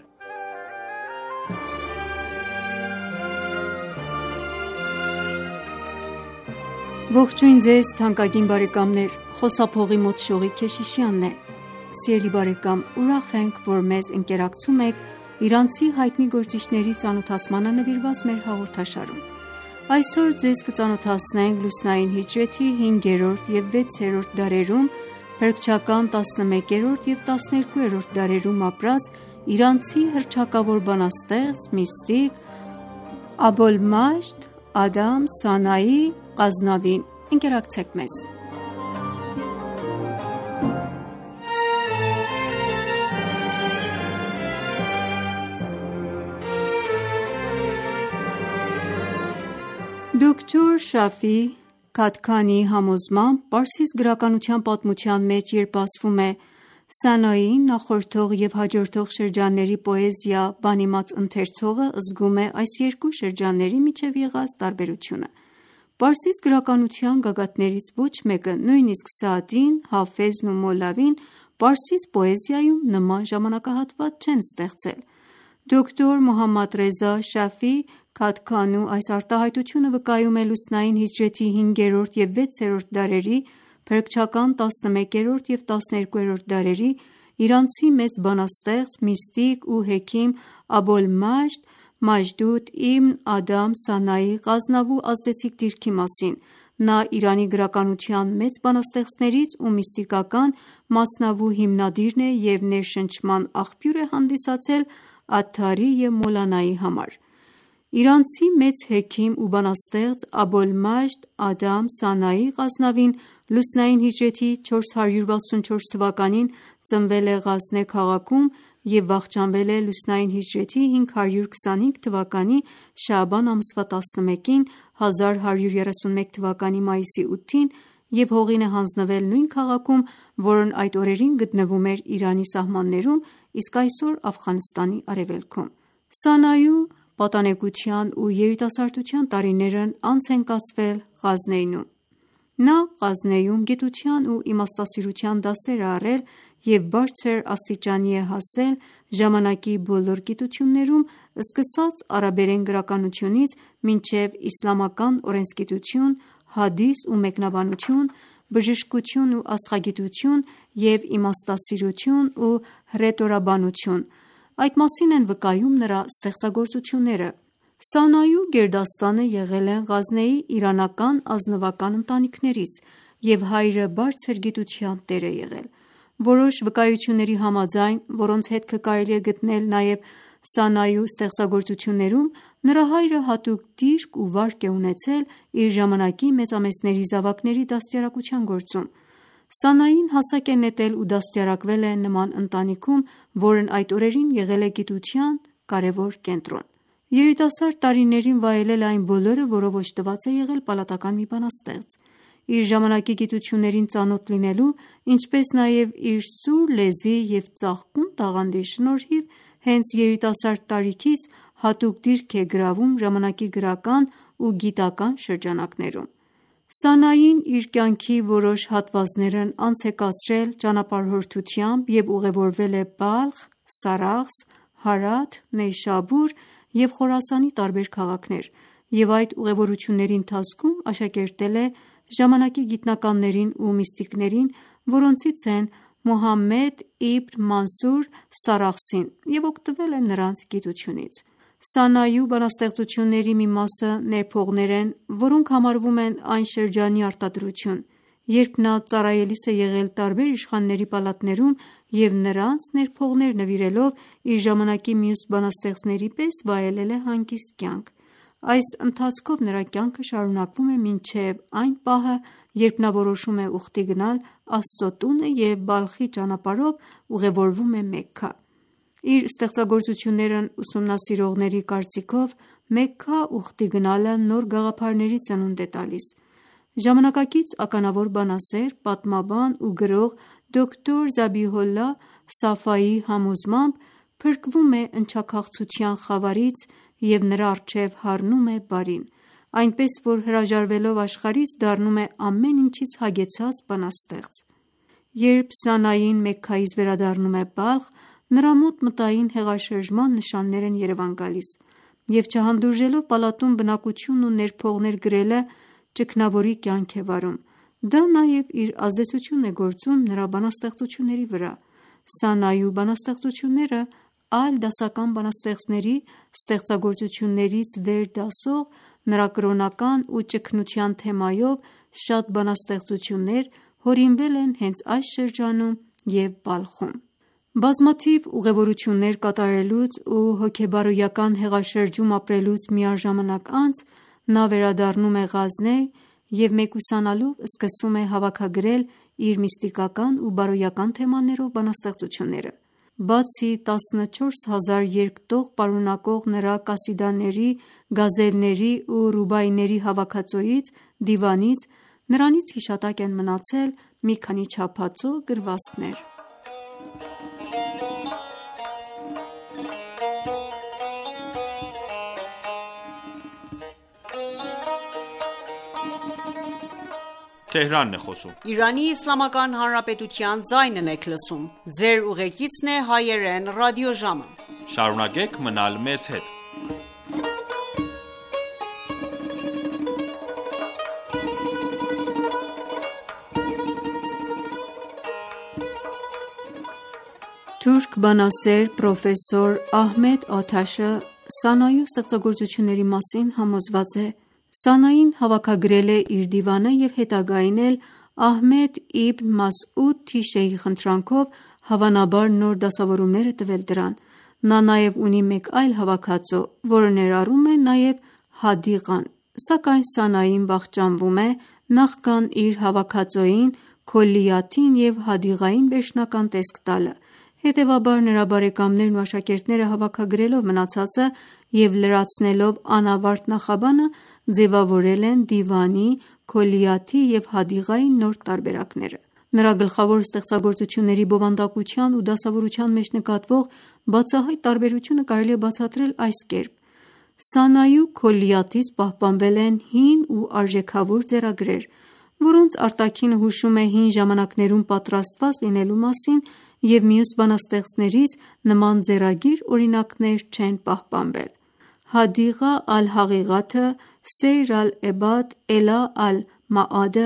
Ողջույն ձեզ թանկագին բարեկամներ, խոսափողի մոտ Շողիկ Քեշիշյանն է։ Սիրելի բարեկամ, ուրախ ենք, որ մեզ ընկերակցում եք իրանցի հայտնի գործիչների ծանոթացմանը նվիրված մեր հաղորդաշարում։ Այսօր ձեզ կծանոթացնենք լուսնային հիջրեթի 5-րդ և 6-րդ դարերում, փրկչական 11-րդ և 12-րդ դարերում ապրած իրանցի հռչակավոր բանաստեղծ, միստիկ Աբոլմաջդ Ադամ Սանայի Ղազնավին։ Ընկերակցեք մեզ։ Դոկտոր Շաֆի Քաթքանիի համոզմամբ, պարսից գրականության պատմության մեջ, երբ ասվում է Սանային նախորդող և հաջորդող շրջանների պոեզիա բանիմաց ընթերցողը զգում է այս երկու շրջանների միջև եղած տարբերությունը։ Պարսից գրականության գագաթներից ոչ մեկը, նույնիսկ Սաադին, Հաֆեզն ու Մոլավին, պարսից պոեզիայում նման ժամանակահատված չեն ստեղծել։ Դոկտոր Մոհամմադ Ռեզա Շաֆի Քաթքանու այս արտահայտությունը վկայում է լուսնային հիջրեթի 5-րդ և 6-րդ դարերի, փրկչական 11-րդ և 12-րդ դարերի իրանցի մեծ բանաստեղծ, միստիկ ու հեքիմ Աբոլմաջդ Մաջդուդ Իբն Ադամ Սանայի Ղազնավու ազդեցիկ դիրքի մասին։ Նա Իրանի գրականության մեծ բանաստեղծներից ու միստիկական մասնավու հիմնադիրն է և ներշնչման աղբյուր է հանդիսացել Աթթարի և Մոլանայի համար։ Իրանցի մեծ հեքիմ ու բանաստեղծ Աբոլմաջդ Ադամ Սանայի Ղազնավին լուսնային հիջրեթի 464 թվականին ծնվել է Ղազնե քաղաքում և վախճանվել է լուսնային հիջրեթի 525 թվականի շաաբան ամսվա 11-ին, 1131 թվականի մայիսի 8-ին և հողին է հանձնվել նույն քաղաքում, որն այդ օրերին գտնվում էր Իրանի սահմաններում, իսկ այսօր Աֆղանստանի արևելքում։ Սանայու պատանեկության ու երիտասարդության տարիներն անց են կացվել Ղազնեյնում։ Նա Ղազնեյում գիտության ու իմաստասիրության դասեր է առել և բարձր աստիճանի է հասել ժամանակի բոլոր գիտություններում, սկսած արաբերեն գրականությունից մինչև իսլամական օրենսգիտություն, հադիս ու մեկնաբանություն, բժշկություն ու աստղագիտություն և իմաստասիրություն ու հռետորաբանություն։ Այդ մասին են վկայում նրա ստեղծագործությունները։ Սանայու գերդաստանը եղել են Ղազնեի իրանական ազնվական ընտանիքներից, և հայրը բարձր գիտության տեր է եղել։ Որոշ վկայությունների համաձայն, որոնց հետքը կարելի է գտնել նաև Սանայու ստեղծագործություններում, նրա հայրը հատուկ դիրք ու վարկ է ունեցել իր ժամանակի մեծամեծների զավակների դաստիարակության գործում։ Սանային հասակ է նետել ու դաստիարակվել է նման ընտանիքում, որն այդ օրերին եղել է գիտության կարևոր կենտրոն։ Երիտասարդ տարիներին վայելել է այն բոլորը, որով օժտված է եղել պալատական մի բանաստեղծ։ Իր ժամանակի գիտություններին ծանոթ լինելու, ինչպես նաև իր սուր լեզվի և ծաղկուն տաղանդի շնորհիվ, հենց երիտասարդ տարիքից հատուկ դիրք է գրավում ժամանակի գրական ու գիտական շրջանակներում։ Սանային իր կյանքի որոշ հատվածներն անց է կացրել ճանապարհորդությամբ և ուղևորվել է Բալխ, Սարաղս, Հարաթ, Նեյշաբուր և Խորասանի տարբեր քաղաքներ և այդ ուղևորությունների ընթացքում աշակերտել է ժամանակի գիտնականներին ու միստիկներին, որոնցից են Մուհամմեդ Իբն Մանսուր Սարաղսին, և օգտվել է նրանց գիտությունից։ Սանայու բանաստեղծությունների մի մասը ներփողներ են, որոնք համարվում են այն շրջանի արտադրություն, երբ նա ծառայելիս է եղել տարբեր իշխանների պալատներում և նրանց ներփողներ նվիրելով իր ժամանակի մյուս բանաստեղծների պես վայելել է հանգիստ կյանք։ Այս ընթացքով նրա կյանքը շարունակվում է մինչև այն պահը, երբ նա որոշում է ուխտի գնալ Աստծո տունը և Բալխի ճանապարհով ուղևորվում է Մեքքա։ Իր ստեղծագործություններն ուսումնասիրողների կարծիքով, Մեքքա ուխտի գնալը նոր գաղափարների ծնունդ է տալիս։ Ժամանակակից ականավոր բանասեր, պատմաբան ու գրող դոկտոր Զաբիհոլլահ Սաֆավիի համոզմամբ, փրկվում է ընչաքաղցության խավարից և նրա առջև հառնում է բարին, այնպես որ հրաժարվելով աշխարհից դառնում է ամեն ինչից հագեցած բանաստեղծ։ Երբ Սանային Մեքքայից վերադառնում է Բալխ, նրա մոտ մտային հեղաշրջման նշաններ են երևան գալիս, և չհանդուրժելով պալատում բնակությունն ու ներփողներ գրելը, ճգնավորի կյանք է վարում։ Դա նաև իր ազդեցությունն է գործում նրա բանաստեղծությունների վրա։ Սանայու բանաստեղծությունները այլ դասական բանաստեղծների ստեղծագործություններից վեր դասող, նրա կրոնական ու ճգնության թեմայով շատ բանաստեղծություններ հորինվել են հենց այս շրջանում և Բալխում։ Բազմաթիվ ուղևորություններ կատարելուց ու հոգեբարոյական հեղաշրջում ապրելուց միառժամանակ անց նա վերադառնում է Ղազնե և մեկուսանալով սկսում է հավաքագրել իր միստիկական ու բարոյական թեմաներով բանաստեղծությունները։ Բացի 14000 երկտող պարունակող նրա կասիդաների, գազելների ու ռուբայիների հավաքածոյից դիվանից, նրանից հիշատակ են մնացել մի քանի չափածո գրվածքներ։ Շարունակեք մնալ մեզ հետ։ Թուրք բանասեր պրոֆեսոր Ահմեդ Աթաշը Սանայու ստեղծագործությունների մասին համոզված է. Սանային հավաքագրել է իր դիվանը և հետագային էլ Ահմեդ իբն Մասուդ Թիշեի խնդրանքով հավանաբար նոր դասավորումներ է տվել դրան։ Նա նաև ունի մեկ այլ հավաքածո, որը ներառում է նաև Հադիղան, սակայն Սանային վախճանվում է նախքան իր հավաքածոյին Քոլիաթին և Հադիղային վերջնական տեսք տալը։ Հետևաբար նրա բարեկամներն ու աշակերտները հավաքագրելով մնացածը և լրացնելով անավարտ նախաբանը, ձևավորել են դիվանի, Քոլիաթի և Հադիղայի նոր տարբերակները։ Նրա գլխավոր ստեղծագործությունների բովանդակության ու դասավորության մեջ նկատվող բացահայտ տարբերությունը կարելի է բացատրել այս կերպ. Սանայու Քոլիաթից պահպանվել են հին ու արժեքավոր ձեռագրեր, որոնց արտաքինը հուշում է հին ժամանակներում պատրաստված լինելու մասին, և մյուս բանաստեղծներից նման ձեռագիր օրինակներ չեն պահպանվել։ Հադիղա ալ-Հաղիղաթը, Սեյր ալ-Էբադ, Էլա ալ-Մաադը,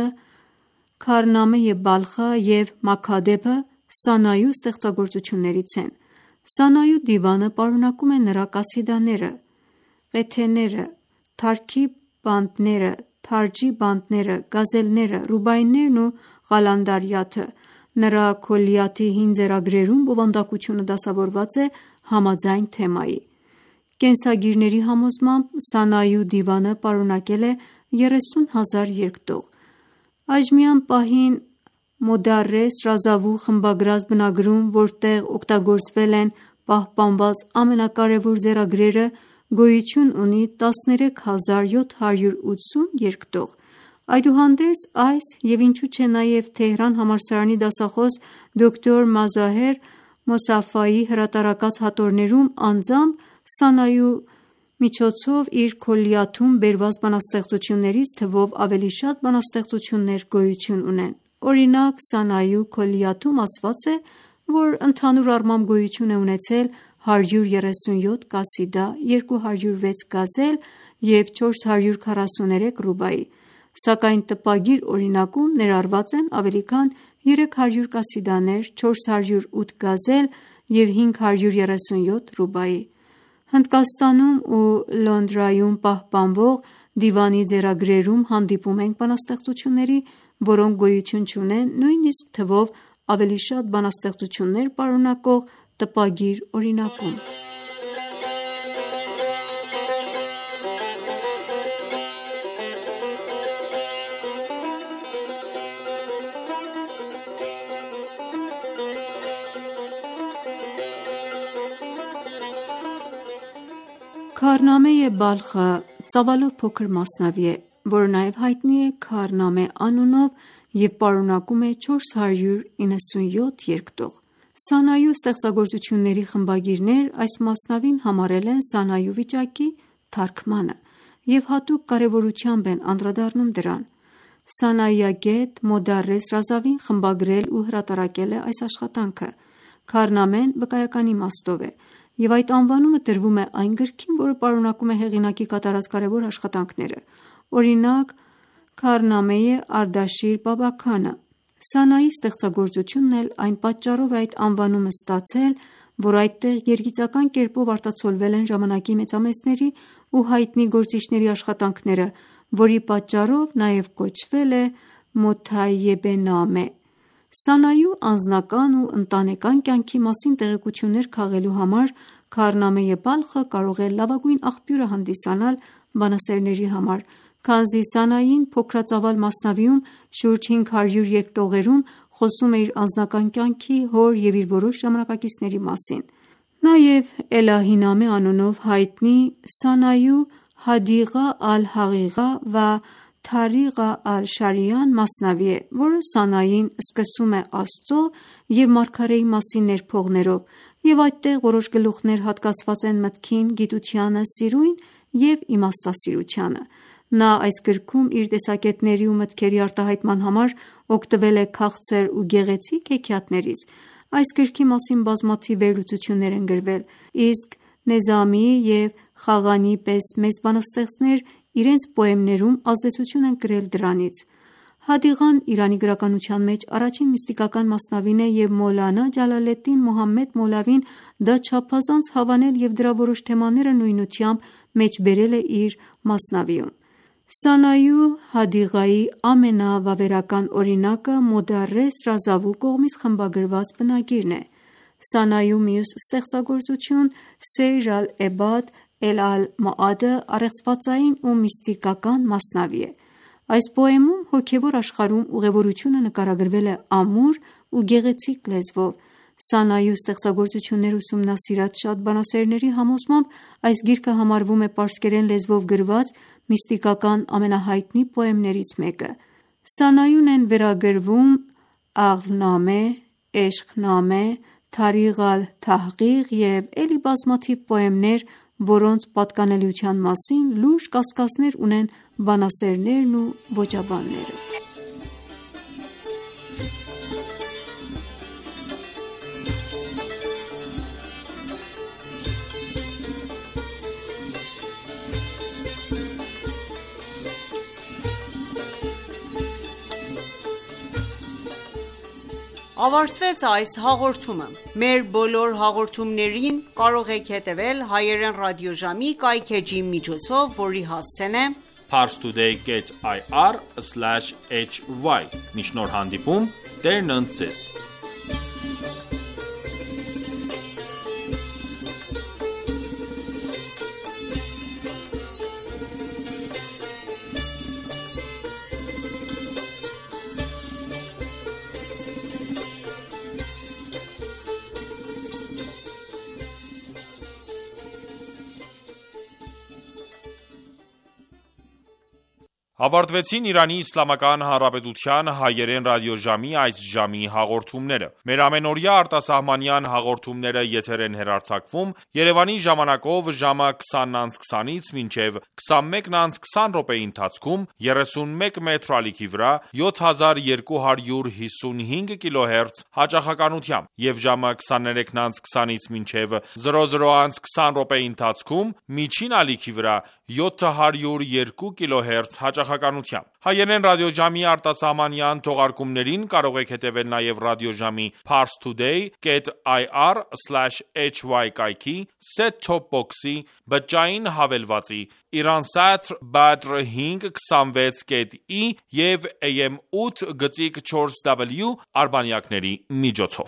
Քարնամե Բալխը և Մաքադեբը Սանայու ստեղծագործություններից են։ Սանայու դիվանը պարունակում է նրա կասիդաները, ղեթեները, թարքիբ բանդները, թարջի բանդները, գազելները, ռուբայիներն ու Ղալանդարյաթը։ Նրա Քոլիաթի հին ձեռագրերում բովանդակությունը դասավորված է համաձայն թեմայի։ Կենսագիրների համոզմամբ Սանայու դիվանը պարունակել է 30,000 երկտող։ Այժմյան պահին Մոդարես Ռազավու խմբագրած բնագրում, որտեղ օգտագործվել են պահպանված ամենակարևոր ձեռագրերը, գոյություն ունի 13780 երկտող։ Այդուհանդերձ այս և ինչու չէ նաև Թեհրան համալսարանի դասախոս դոկտոր Մազահեր Մոսաֆայի հրատարակած հատորներում անձամբ Սանայու միջոցով իր Քոլիաթում բերված բանաստեղծություններից թվով ավելի շատ բանաստեղծություններ գոյություն ունեն։ Օրինակ, Սանայու Քոլիաթում ասված է, որ ընդհանուր առմամբ գոյություն է ունեցել 137 կասիդա, 206 գազել և 443 ռուբայի, սակայն տպագիր օրինակում ներառված են ավելի քան 300 կասիդաներ, 408 գազել և 537 ռուբայի։ Հնդկաստանում ու Լոնդրայում պահպանվող դիվանի ձեռագրերում հանդիպում ենք բանաստեղծությունների, որոնք գոյություն չունեն նույնիսկ թվով ավելի շատ բանաստեղծություններ պարունակող տպագիր օրինակում։ Քարնամե Բալխը ծավալով փոքր մասնավի է, որը նաև հայտնի է Քարնամե անունով և պարունակում է 497 երկտող։ Սանայու ստեղծագործությունների խմբագիրներ այս մասնավին համարել են Սանայու վիճակի թարգմանը և հատուկ կարևորությամբ են անդրադառնում դրան։ Սանայագետ Մոդարես Ռազավին խմբագրել ու հրատարակել է այս աշխատանքը։ Քարնամեն վկայական իմաստով է, և այդ անվանումը տրվում է այն գրքին, որը պարունակում է հեղինակի կատարած կարևոր աշխատանքները։ Օրինակ, Քարնամեյ Արդաշիր Բաբաքանը։ Սանայի ստեղծագործությունն էլ այն պատճառով է այդ անվանումը ստացել, որ այդտեղ երգիծական կերպով արտացոլվել են ժամանակի մեծամեծների ու հայտնի գործիչների աշխատանքները, որի պատճառով նաև կոչվել է Մոթայեբենամե։ Սանայու անձնական ու ընտանեկան կյանքի մասին տեղեկություններ քաղելու համար Քարնամեյ Բալխը կարող է լավագույն աղբյուրը հանդիսանալ բանասերների համար, քանզի Սանային փոքրածավալ մասնավիում շուրջ 500 երկտողերում խոսում է իր անձնական կյանքի, հոր և իր որոշ ժամանակակիցների մասին։ Նաև Էլահինամե անունով հայտնի Սանայու Հադիղա ալ-Հաղիղա վա Թարիղա ալ-Շարիան մասնավի է, որը Սանային սկսում է Աստծո և մարգարեի մասին ներփողներով, և այդտեղ որոշ գլուխներ հատկացված են մտքին, գիտությանը, սիրույն և իմաստասիրությանը։ Նա այս գրքում իր տեսակետների ու մտքերի արտահայտման համար օգտվել է քաղցր ու գեղեցիկ հեքիաթներից։ Այս գրքի մասին բազմաթիվ վերլուծություններ են գրվել, իսկ Նեզամի և Խաղանի պես մեծ բանաստեղծներ իրենց պոեմներում ազդեցություն են կրել դրանից։ Հադիղան Իրանի գրականության մեջ առաջին միստիկական մասնավին է, և Մոլանա Ջալալեդդին Մոհամմեդ Մոլավին դա չափազանց հավանել և դրա որոշ թեմաները նույնությամբ մեջբերել է իր մասնավիում։ Սանայու Հադիղայի ամենավավերական օրինակը Մոդարես Ռազավու կողմից խմբագրված բնագիրն է։ Սանայու մյուս ստեղծագործություն Սեյր ալ-Էբադ Էլ-Ալ-Մաադը առեղծվածային ու միստիկական մասնավի է։ Այս պոեմում հոգևոր աշխարհում ուղևորությունը նկարագրվել է ամուր ու գեղեցիկ լեզվով։ Սանայու ստեղծագործությունները ուսումնասիրած շատ բանասերների համոզմամբ այս գիրքը համարվում է պարսկերեն լեզվով գրված միստիկական ամենահայտնի պոեմներից մեկը։ Սանայուն են վերագրվում Աղլնամե, Էշխնամե, Թարիղ ալ-Թահղիղ և էլի բազմաթիվ պոեմներ, որոնց պատկանելիության մասին լուրջ կասկածներ ունեն բանասերներն ու ոճաբանները։ Ավարտվեց այս հաղորդումը։ Մեր բոլոր հաղորդումներին կարող եք հետևել հայերեն ռադիոժամի կայքէջի միջոցով, որի հասցեն է parstoday.ir/hy։ Մինչ նոր հանդիպում, Տերն ընդ ձեզ։ Ավարտվեցին Իրանի Իսլամական Հանրապետության հայերեն ռադիոժամի այս ժամի հաղորդումները։ Մեր ամենօրյա արտասահմանյան հաղորդումները եթեր են հեռարձակվում Երևանի ժամանակով ժամը 20:20-ից մինչև 21:20 րոպեի ընթացքում 31 մետրի ալիքի վրա 7255 կիլոհերց հաճախականությամբ և ժամը 23:20-ից մինչև 00:20 րոպեի ընթացքում միջին ալիքի վրա 702 կիլոհերց հաճախականությամբ։ Հայերեն ռադիոժամի արտասահմանյան թողարկումներին կարող եք հետևել նաև ռադիոժամի parstoday.ir/hy կայքի, set-top box-ի, բջջային հավելվածի, Iransat Badr 526.i և AM 8.4W արբանյակների միջոցով։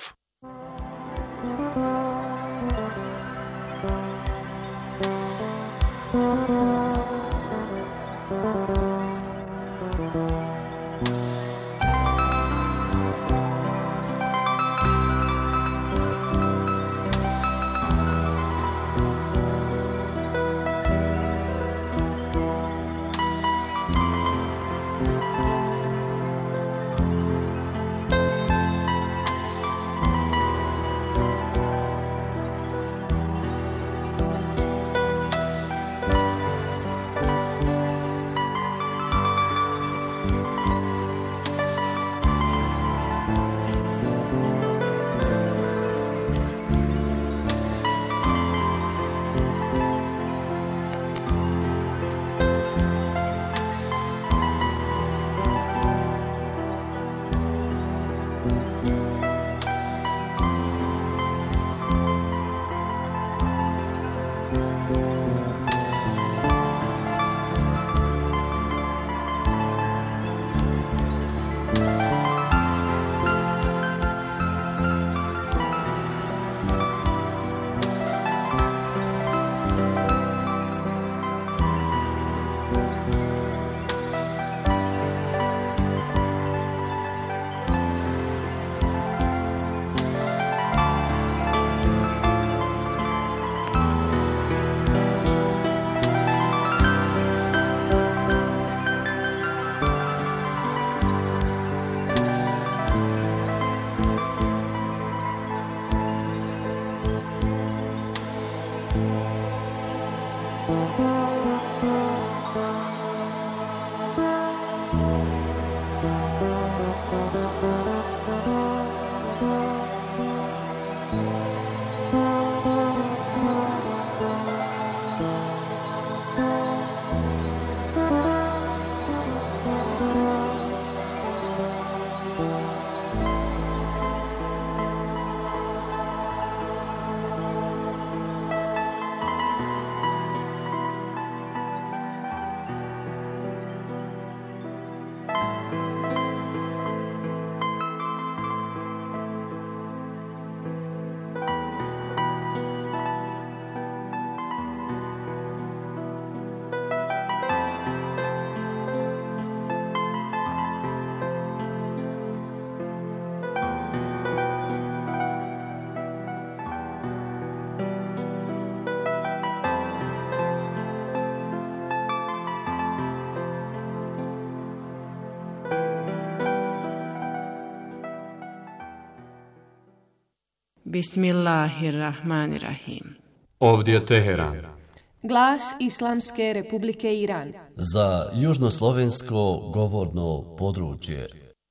Bismillahirrahmanirrahim. Ovdje je Teheran. Glas Islamske Republike Iran. Za južnoslovensko govorno područje.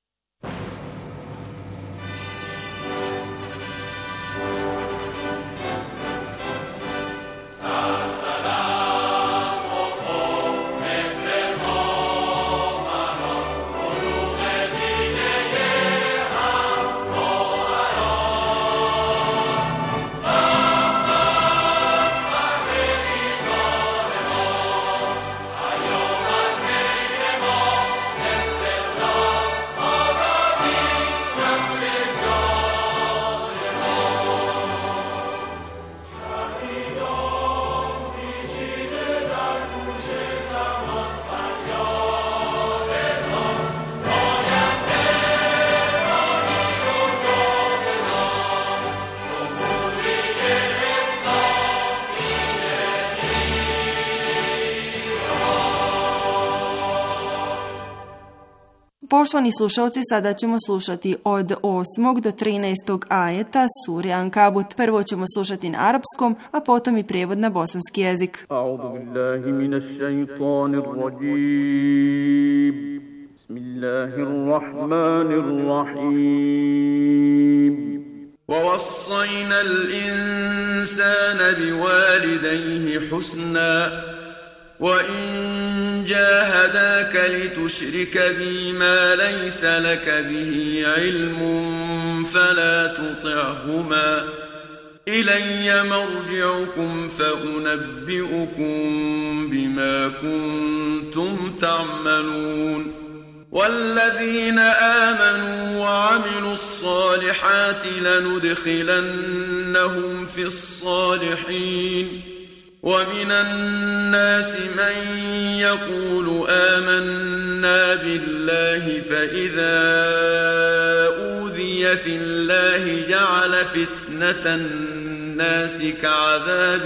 Poštovani slušalci, sada ćemo slušati od 8. do 13. ajeta sure Ankabut. Prvo ćemo slušati na arapskom, a potom i prijevod na bosanski jezik. A'udhu billahi minash shaitanir rajim. Bismillahirrahmanirrahim. وَوَصَّيْنَا الْإِنسَانَ بِوَالِدَيْهِ حُسْنًا وَإِنْ جَاهَدَاكَ لِتُشْرِكَ بِي مَا لَيْسَ لَكَ بِهِ عِلْمٌ فَلَا تُطِعْهُمَا إِلَيَّ مَرْجِعُكُمْ فَأُنَبِّئُكُم بِمَا كُنتُمْ تَعْمَلُونَ وَالَّذِينَ آمَنُوا وَعَمِلُوا الصَّالِحَاتِ لَنُدْخِلَنَّهُمْ فِي الصَّالِحِينَ وَمِنَ النَّاسِ مَن يَقُولُ آمَنَّا بِاللَّهِ فَإِذَا أُوذِيَ فِي اللَّهِ جَعَلَ فِتْنَةَ النَّاسِ كَعَذَابِ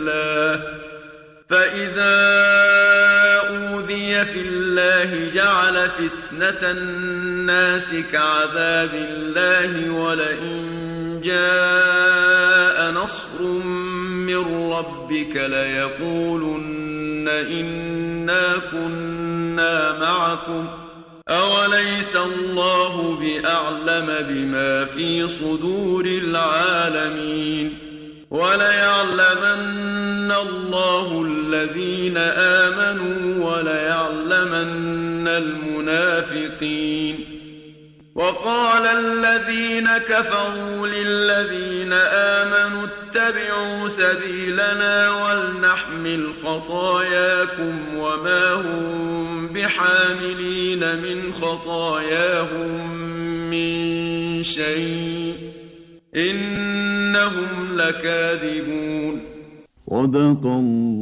اللَّهِ وَلَئِن جَاءَ نَصْرٌ مِّن رَّبِّكَ لَيَقُولُنَّ إِنَّا كُنَّا مَعَكُمْ أَوَلَيْسَ اللَّهُ بِأَعْلَمَ بِمَا فِي صُدُورِ الْعَالَمِينَ وَلَيَعْلَمَنَّ اللَّهُ الَّذِينَ آمَنُوا وَلَيَعْلَمَنَّ الْمُنَافِقِينَ وَقَالَ الَّذِينَ كَفَرُوا لِلَّذِينَ آمَنُوا اتَّبِعُوا سَبِيلَنَا وَلْنَحْمِلْ خَطَايَاكُمْ وَمَا هُمْ بِحَامِلِينَ مِنْ خَطَايَاهُمْ مِنْ شَيْءٍ إِنَّهُمْ لَكَاذِبُونَ صدق الله